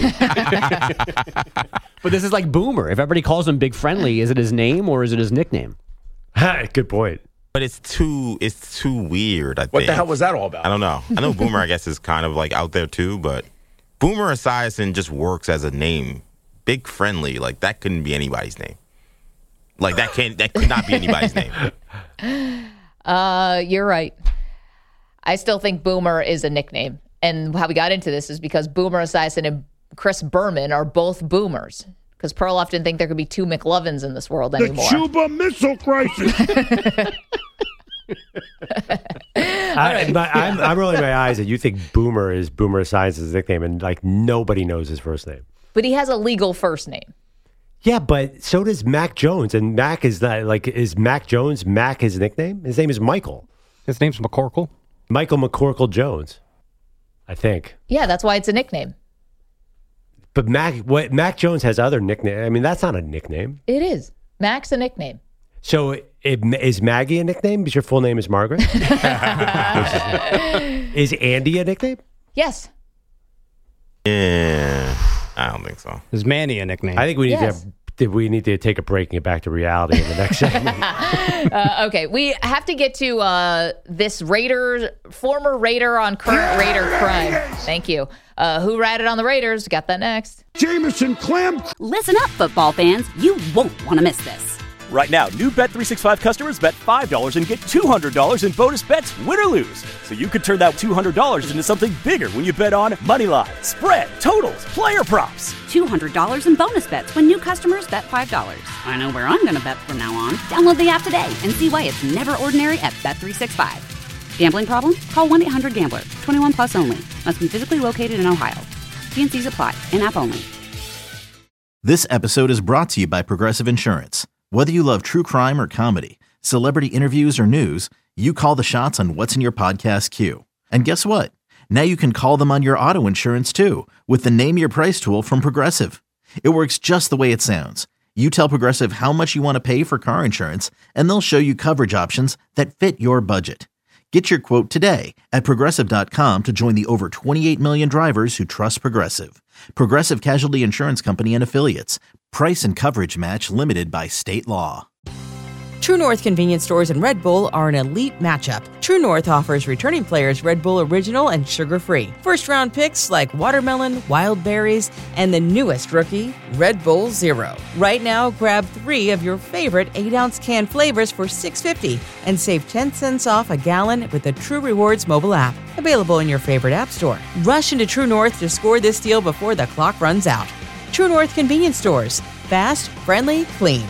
Speaker 17: But this is like Boomer. If everybody calls him Big Friendly, is it his name or is it his nickname?
Speaker 8: Good point.
Speaker 10: But it's too weird, I think.
Speaker 18: What the hell was that all about?
Speaker 10: I don't know. I know Boomer, I guess, is kind of like out there too, but Boomer Esiason just works as a name. Big Friendly, like that couldn't be anybody's name. Like that could not be anybody's name.
Speaker 7: You're right. I still think Boomer is a nickname. And how we got into this is because Boomer Esiason and Chris Berman are both boomers. Because Perloff didn't think there could be two McLovins in this world anymore.
Speaker 6: The Cuba Missile Crisis.
Speaker 8: I'm rolling my eyes that you think Boomer is Boomer Esiason's nickname, and like nobody knows his first name.
Speaker 7: But he has a legal first name.
Speaker 8: Yeah, but so does Mac Jones, and Mac is not like is Mac Jones Mac his nickname? His name is Michael.
Speaker 16: His name's McCorkle.
Speaker 8: Michael McCorkle Jones, I think.
Speaker 7: Yeah, that's why it's a nickname.
Speaker 8: But Mac Jones has other nicknames. I mean, that's not a nickname.
Speaker 7: It is. Mac's a nickname.
Speaker 8: So is Maggie a nickname because your full name is Margaret? Is Andy a nickname?
Speaker 7: Yes.
Speaker 10: Yeah, I don't think so.
Speaker 16: Is Manny a nickname?
Speaker 8: I think we need to take a break and get back to reality in the next segment.
Speaker 7: Okay, we have to get to this former Raider on current Raider crime. Thank you. Who ratted on the Raiders? Got that next.
Speaker 6: Jameson Clem.
Speaker 1: Listen up, football fans. You won't want to miss this.
Speaker 2: Right now, new Bet365 customers bet $5 and get $200 in bonus bets, win or lose. So you could turn that $200 into something bigger when you bet on money line, spread, totals, player props.
Speaker 1: $200 in bonus bets when new customers bet $5. I know where I'm going to bet from now on. Download the app today and see why it's never ordinary at Bet365. Gambling problem? Call 1-800-GAMBLER. 21 plus only. Must be physically located in Ohio. T&Cs apply. In-app only.
Speaker 3: This episode is brought to you by Progressive Insurance. Whether you love true crime or comedy, celebrity interviews or news, you call the shots on what's in your podcast queue. And guess what? Now you can call them on your auto insurance too with the Name Your Price tool from Progressive. It works just the way it sounds. You tell Progressive how much you want to pay for car insurance, and they'll show you coverage options that fit your budget. Get your quote today at Progressive.com to join the over 28 million drivers who trust Progressive. Progressive Casualty Insurance Company and Affiliates. Price and coverage match limited by state law.
Speaker 4: True North convenience stores and Red Bull are an elite matchup. True North offers returning players Red Bull Original and sugar-free. First-round picks like watermelon, wild berries, and the newest rookie, Red Bull Zero. Right now, grab 3 of your favorite 8-ounce can flavors for $6.50 and save 10 cents off a gallon with the True Rewards mobile app. Available in your favorite app store. Rush into True North to score this deal before the clock runs out. True North convenience stores. Fast, friendly, clean.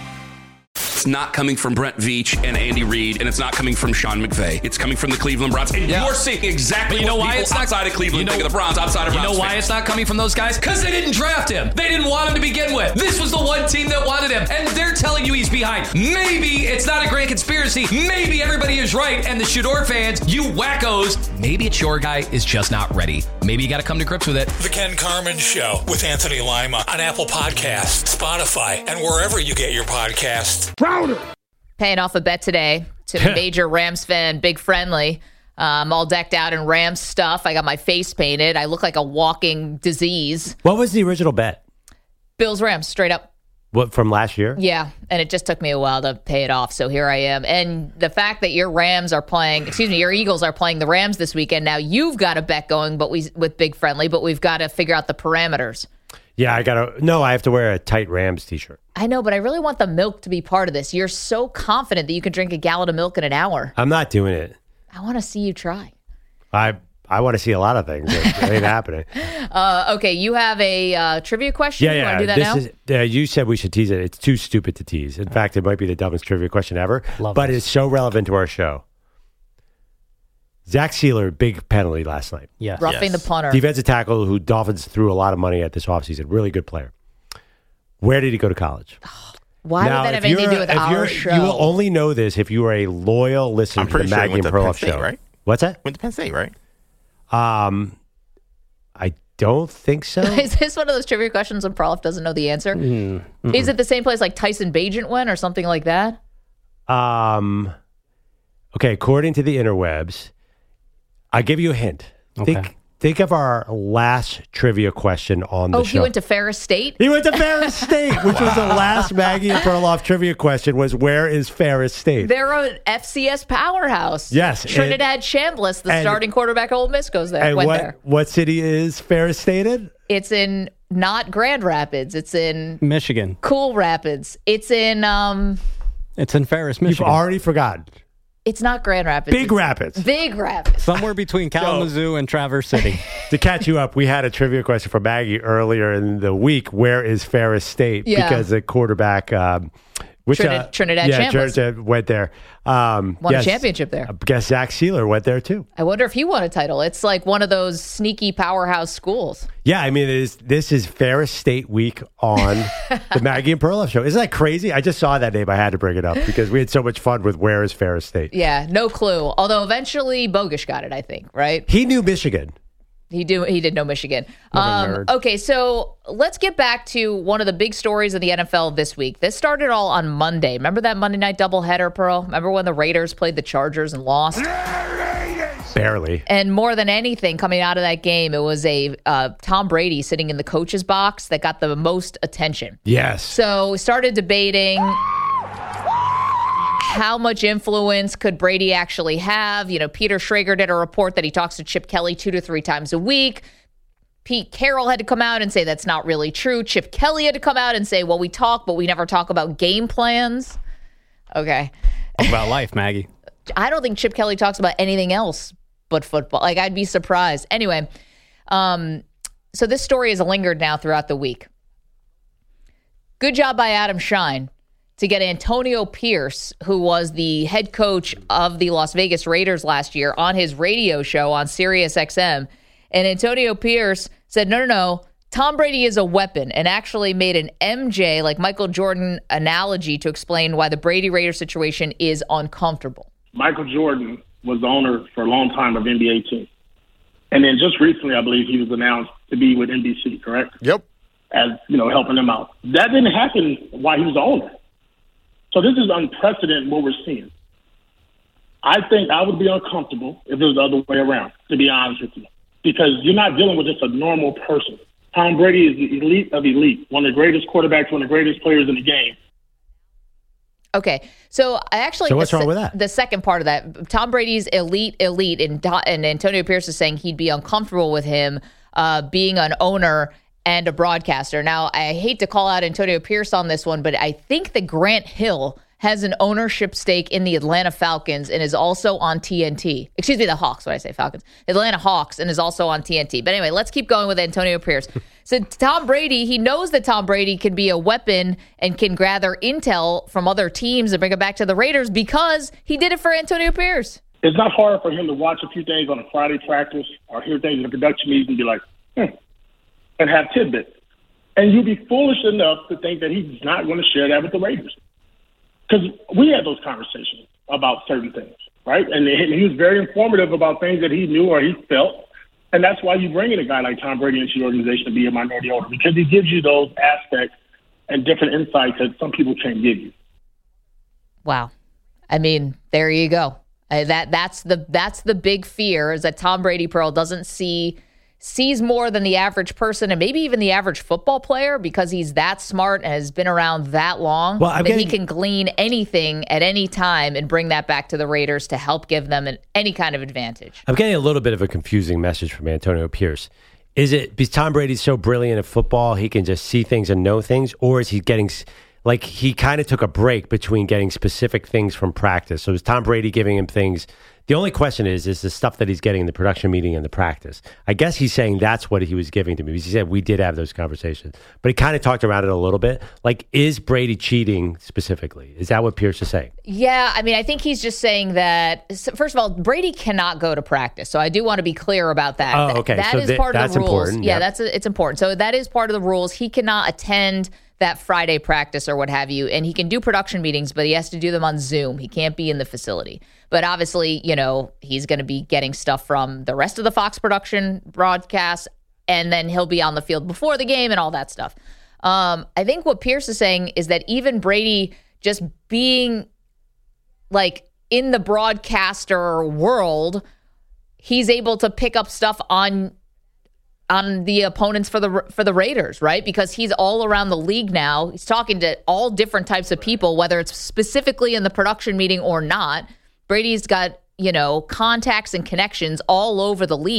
Speaker 9: It's not coming from Brent Veach and Andy Reid, and it's not coming from Sean McVay. It's coming from the Cleveland Browns. And you're seeing exactly what people outside of Cleveland think of the Browns, outside of Browns.
Speaker 18: You know why it's not coming from those guys? Because they didn't draft him. They didn't want him to begin with. This was the one team that wanted him, and they're telling you he's behind. Maybe it's not a grand conspiracy. Maybe everybody is right, and the Shador fans, you wackos, maybe it's your guy is just not ready. Maybe you got to come to grips with it.
Speaker 15: The Ken Carman Show with Anthony Lima on Apple Podcasts, Spotify, and wherever you get your podcasts.
Speaker 6: Prouder.
Speaker 7: Paying off a bet today to a major Rams fan, Big Friendly. All decked out in Rams stuff. I got my face painted. I look like a walking disease.
Speaker 8: What was the original bet?
Speaker 7: Bills Rams, straight up.
Speaker 8: What, from last year?
Speaker 7: Yeah, and it just took me a while to pay it off, so here I am. And the fact that your your Eagles are playing the Rams this weekend, now you've got a bet going with Big Friendly, but we've got to figure out the parameters.
Speaker 8: Yeah, I have to wear a tight Rams t-shirt.
Speaker 7: I know, but I really want the milk to be part of this. You're so confident that you can drink a gallon of milk in an hour.
Speaker 8: I'm not doing it.
Speaker 7: I want to see you try.
Speaker 8: I want to see a lot of things. It ain't happening.
Speaker 7: Okay, you have a trivia question?
Speaker 8: Yeah.
Speaker 7: You want to do that now?
Speaker 8: You said we should tease it. It's too stupid to tease. In fact, it might be the dumbest trivia question ever. But it's so relevant to our show. Zach Sealer, big penalty last night.
Speaker 16: Yes.
Speaker 7: Roughing the punter.
Speaker 8: Defensive tackle who Dolphins threw a lot of money at this offseason. Really good player. Where did he go to college?
Speaker 7: Why would that have anything to do with our show?
Speaker 8: You will only know this if you are a loyal listener to the Maggie and Perloff show.
Speaker 10: Right?
Speaker 8: What's that?
Speaker 10: Went to Penn State, right?
Speaker 8: I don't think so.
Speaker 7: Is this one of those trivia questions when Perloff doesn't know the answer? Is it the same place like Tyson Bagent went or something like that?
Speaker 8: Okay, according to the interwebs, I'll give you a hint.
Speaker 16: Okay.
Speaker 8: Think of our last trivia question on the show.
Speaker 7: He went to Ferris State?
Speaker 8: He went to Ferris State, which was the last Maggie and Perloff trivia question was, where is Ferris State?
Speaker 7: They're an FCS powerhouse.
Speaker 8: Yes.
Speaker 7: Trinidad Chambliss, the starting quarterback of Ole Miss, goes there.
Speaker 8: And what city is Ferris State in?
Speaker 7: It's in not Grand Rapids. It's in
Speaker 16: Michigan.
Speaker 7: Cool Rapids. It's in
Speaker 16: It's in Ferris, Michigan.
Speaker 8: You've already forgotten.
Speaker 7: It's not Grand Rapids.
Speaker 8: Big Rapids.
Speaker 7: Big Rapids.
Speaker 16: Somewhere between Kalamazoo and Traverse City.
Speaker 8: To catch you up, we had a trivia question for Maggie earlier in the week. Where is Ferris State?
Speaker 7: Yeah.
Speaker 8: Because the quarterback,
Speaker 7: Trinidad Chambliss.
Speaker 8: Trinidad went there.
Speaker 7: Won a championship there.
Speaker 8: I guess Zach Sealer went there too.
Speaker 7: I wonder if he won a title. It's like one of those sneaky powerhouse schools.
Speaker 8: Yeah, I mean, this is Ferris State week on the Maggie and Perloff show. Isn't that crazy? I just saw that name. I had to bring it up because we had so much fun with where is Ferris State.
Speaker 7: Yeah, no clue. Although eventually Bogish got it, I think, right?
Speaker 8: He knew Michigan.
Speaker 7: He did know Michigan. Okay, so let's get back to one of the big stories of the NFL this week. This started all on Monday. Remember that Monday night doubleheader, Pearl? Remember when the Raiders played the Chargers and lost?
Speaker 8: Barely.
Speaker 7: And more than anything, coming out of that game, it was a Tom Brady sitting in the coach's box that got the most attention.
Speaker 8: Yes.
Speaker 7: So we started debating how much influence could Brady actually have? You know, Peter Schrager did a report that he talks to Chip Kelly 2 to 3 times a week. Pete Carroll had to come out and say that's not really true. Chip Kelly had to come out and say, well, we talk, but we never talk about game plans. Okay.
Speaker 16: Talk about life, Maggie.
Speaker 7: I don't think Chip Kelly talks about anything else but football. Like, I'd be surprised. Anyway, so this story has lingered now throughout the week. Good job by Adam Schein to get Antonio Pierce, who was the head coach of the Las Vegas Raiders last year, on his radio show on Sirius XM. And Antonio Pierce said, no, Tom Brady is a weapon, and actually made an MJ, like Michael Jordan analogy to explain why the Brady Raiders situation is uncomfortable.
Speaker 13: Michael Jordan was the owner for a long time of NBA team. And then just recently, I believe he was announced to be with NBC, correct?
Speaker 11: Yep.
Speaker 13: As, helping them out. That didn't happen while he was the owner. So this is unprecedented what we're seeing. I think I would be uncomfortable if it was the other way around, to be honest with you, because you're not dealing with just a normal person. Tom Brady is the elite of elite, one of the greatest quarterbacks, one of the greatest players in the game.
Speaker 7: Okay, so
Speaker 8: what's wrong with that?
Speaker 7: The second part of that, Tom Brady's elite, and Antonio Pierce is saying he'd be uncomfortable with him being an owner and a broadcaster. Now, I hate to call out Antonio Pierce on this one, but I think that Grant Hill has an ownership stake in the Atlanta Falcons and is also on TNT. Excuse me, the Hawks, what did I say, Falcons? Atlanta Hawks, and is also on TNT. But anyway, let's keep going with Antonio Pierce. So Tom Brady, he knows that Tom Brady can be a weapon and can gather intel from other teams and bring it back to the Raiders because he did it for Antonio Pierce.
Speaker 13: It's not hard for him to watch a few things on a Friday practice or hear things in a production meeting and be like, and have tidbits. And you'd be foolish enough to think that he's not going to share that with the Raiders. Because we had those conversations about certain things, right? And he was very informative about things that he knew or he felt. And that's why you bring in a guy like Tom Brady into your organization to be a minority owner, because he gives you those aspects and different insights that some people can't give you.
Speaker 7: Wow. I mean, there you go. That's the big fear, is that Tom Brady, Pearl, sees more than the average person and maybe even the average football player, because he's that smart and has been around that long.
Speaker 8: Well,
Speaker 7: he can glean anything at any time and bring that back to the Raiders to help give them any kind of advantage.
Speaker 8: I'm getting a little bit of a confusing message from Antonio Pierce. Is it because Tom Brady's so brilliant at football, he can just see things and know things? Or is he getting, like, he kind of took a break between getting specific things from practice? So is Tom Brady giving him things? The only question is the stuff that he's getting in the production meeting and the practice. I guess he's saying that's what he was giving to me. He said we did have those conversations. But he kind of talked around it a little bit. Like, is Brady cheating specifically? Is that what Pierce is saying?
Speaker 7: Yeah, I mean, I think he's just saying that, first of all, Brady cannot go to practice. So I do want to be clear about that.
Speaker 8: Oh, okay.
Speaker 7: That
Speaker 8: so
Speaker 7: is part of the rules.
Speaker 8: Important.
Speaker 7: Yeah,
Speaker 8: yep.
Speaker 7: it's important. So that is part of the rules. He cannot attend that Friday practice or what have you. And he can do production meetings, but he has to do them on Zoom. He can't be in the facility. But obviously, he's going to be getting stuff from the rest of the Fox production broadcast, and then he'll be on the field before the game and all that stuff. I think what Pierce is saying is that even Brady just being like in the broadcaster world, he's able to pick up stuff on the opponents for the Raiders, right? Because he's all around the league now. He's talking to all different types of people, whether it's specifically in the production meeting or not. Brady's got, contacts and connections all over the league,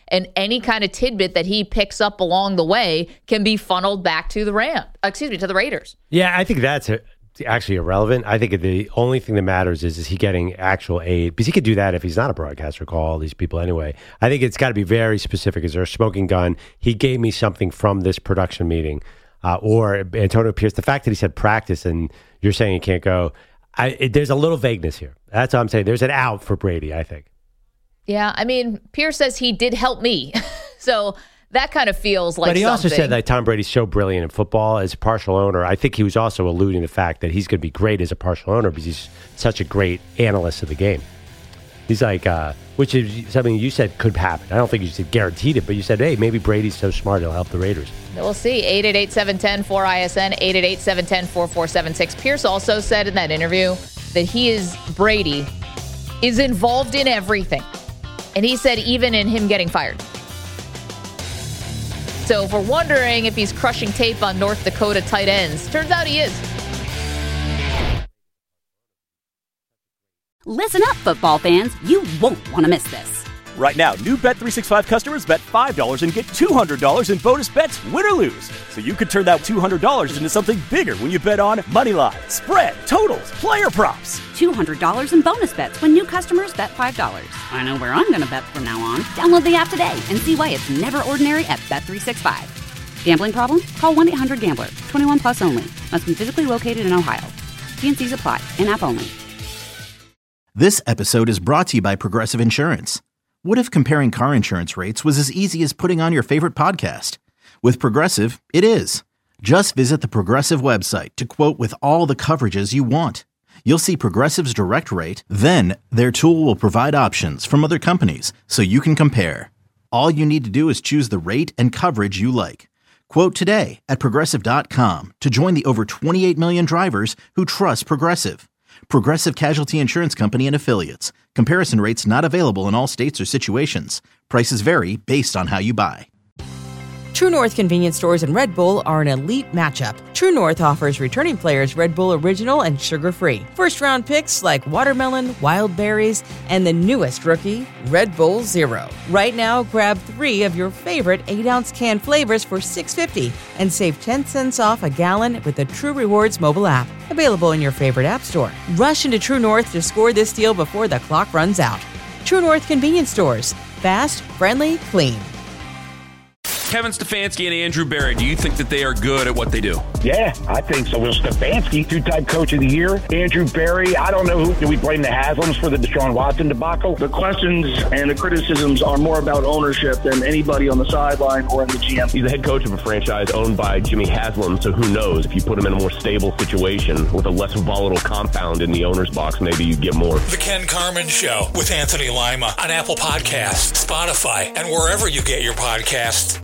Speaker 7: and any kind of tidbit that he picks up along the way can be funneled back to the Raiders.
Speaker 8: Yeah, I think that's actually irrelevant. I think the only thing that matters is he getting actual aid? Because he could do that if he's not a broadcaster, call all these people anyway. I think it's got to be very specific. Is there a smoking gun? He gave me something from this production meeting. Or Antonio Pierce, the fact that he said practice and you're saying he can't go, there's a little vagueness here. That's what I'm saying. There's an out for Brady, I think.
Speaker 7: Yeah, I mean, Pierce says he did help me. So that kind of feels like
Speaker 8: But he also
Speaker 7: something.
Speaker 8: said that Tom Brady's so brilliant in football as a partial owner. I think he was also alluding to the fact that he's going to be great as a partial owner because he's such a great analyst of the game. He's like, which is something you said could happen. I don't think you said guaranteed it, but you said, hey, maybe Brady's so smart he'll help the Raiders.
Speaker 7: We'll see. 888-710-4ISN, 888-710-4476. Pierce also said in that interview that Brady is involved in everything. And he said even in him getting fired. So if we're wondering if he's crushing tape on North Dakota tight ends, turns out he is.
Speaker 1: Listen up, football fans. You won't want to miss this.
Speaker 2: Right now, new Bet365 customers bet $5 and get $200 in bonus bets, win or lose. So you could turn that $200 into something bigger when you bet on moneyline, spread, totals, player props.
Speaker 1: $200 in bonus bets when new customers bet $5. I know where I'm going to bet from now on. Download the app today and see why it's never ordinary at Bet365. Gambling problem? Call 1-800-GAMBLER. 21 plus only. Must be physically located in Ohio. T&Cs apply. In-app only.
Speaker 3: This episode is brought to you by Progressive Insurance. What if comparing car insurance rates was as easy as putting on your favorite podcast? With Progressive, it is. Just visit the Progressive website to quote with all the coverages you want. You'll see Progressive's direct rate, then their tool will provide options from other companies so you can compare. All you need to do is choose the rate and coverage you like. Quote today at Progressive.com to join the over 28 million drivers who trust Progressive. Progressive Casualty Insurance Company and Affiliates. Comparison rates not available in all states or situations. Prices vary based on how you buy.
Speaker 4: True North convenience stores and Red Bull are an elite matchup. True North offers returning players Red Bull Original and sugar-free. First-round picks like watermelon, wild berries, and the newest rookie, Red Bull Zero. Right now, grab 3 of your favorite 8-ounce can flavors for $6.50 and save 10 cents off a gallon with the True Rewards mobile app. Available in your favorite app store. Rush into True North to score this deal before the clock runs out. True North convenience stores. Fast, friendly, clean.
Speaker 9: Kevin Stefanski and Andrew Berry, do you think that they are good at what they do?
Speaker 13: Yeah, I think so. Will Stefanski, 2-time coach of the year. Andrew Berry, I don't know who. Do we blame the Haslams for the Deshaun Watson debacle?
Speaker 6: The questions and the criticisms are more about ownership than anybody on the sideline or in the GM.
Speaker 14: He's the head coach of a franchise owned by Jimmy Haslam, so who knows? If you put him in a more stable situation with a less volatile compound in the owner's box, maybe you get more.
Speaker 15: The Ken Carman Show with Anthony Lima on Apple Podcasts, Spotify, and wherever you get your podcasts.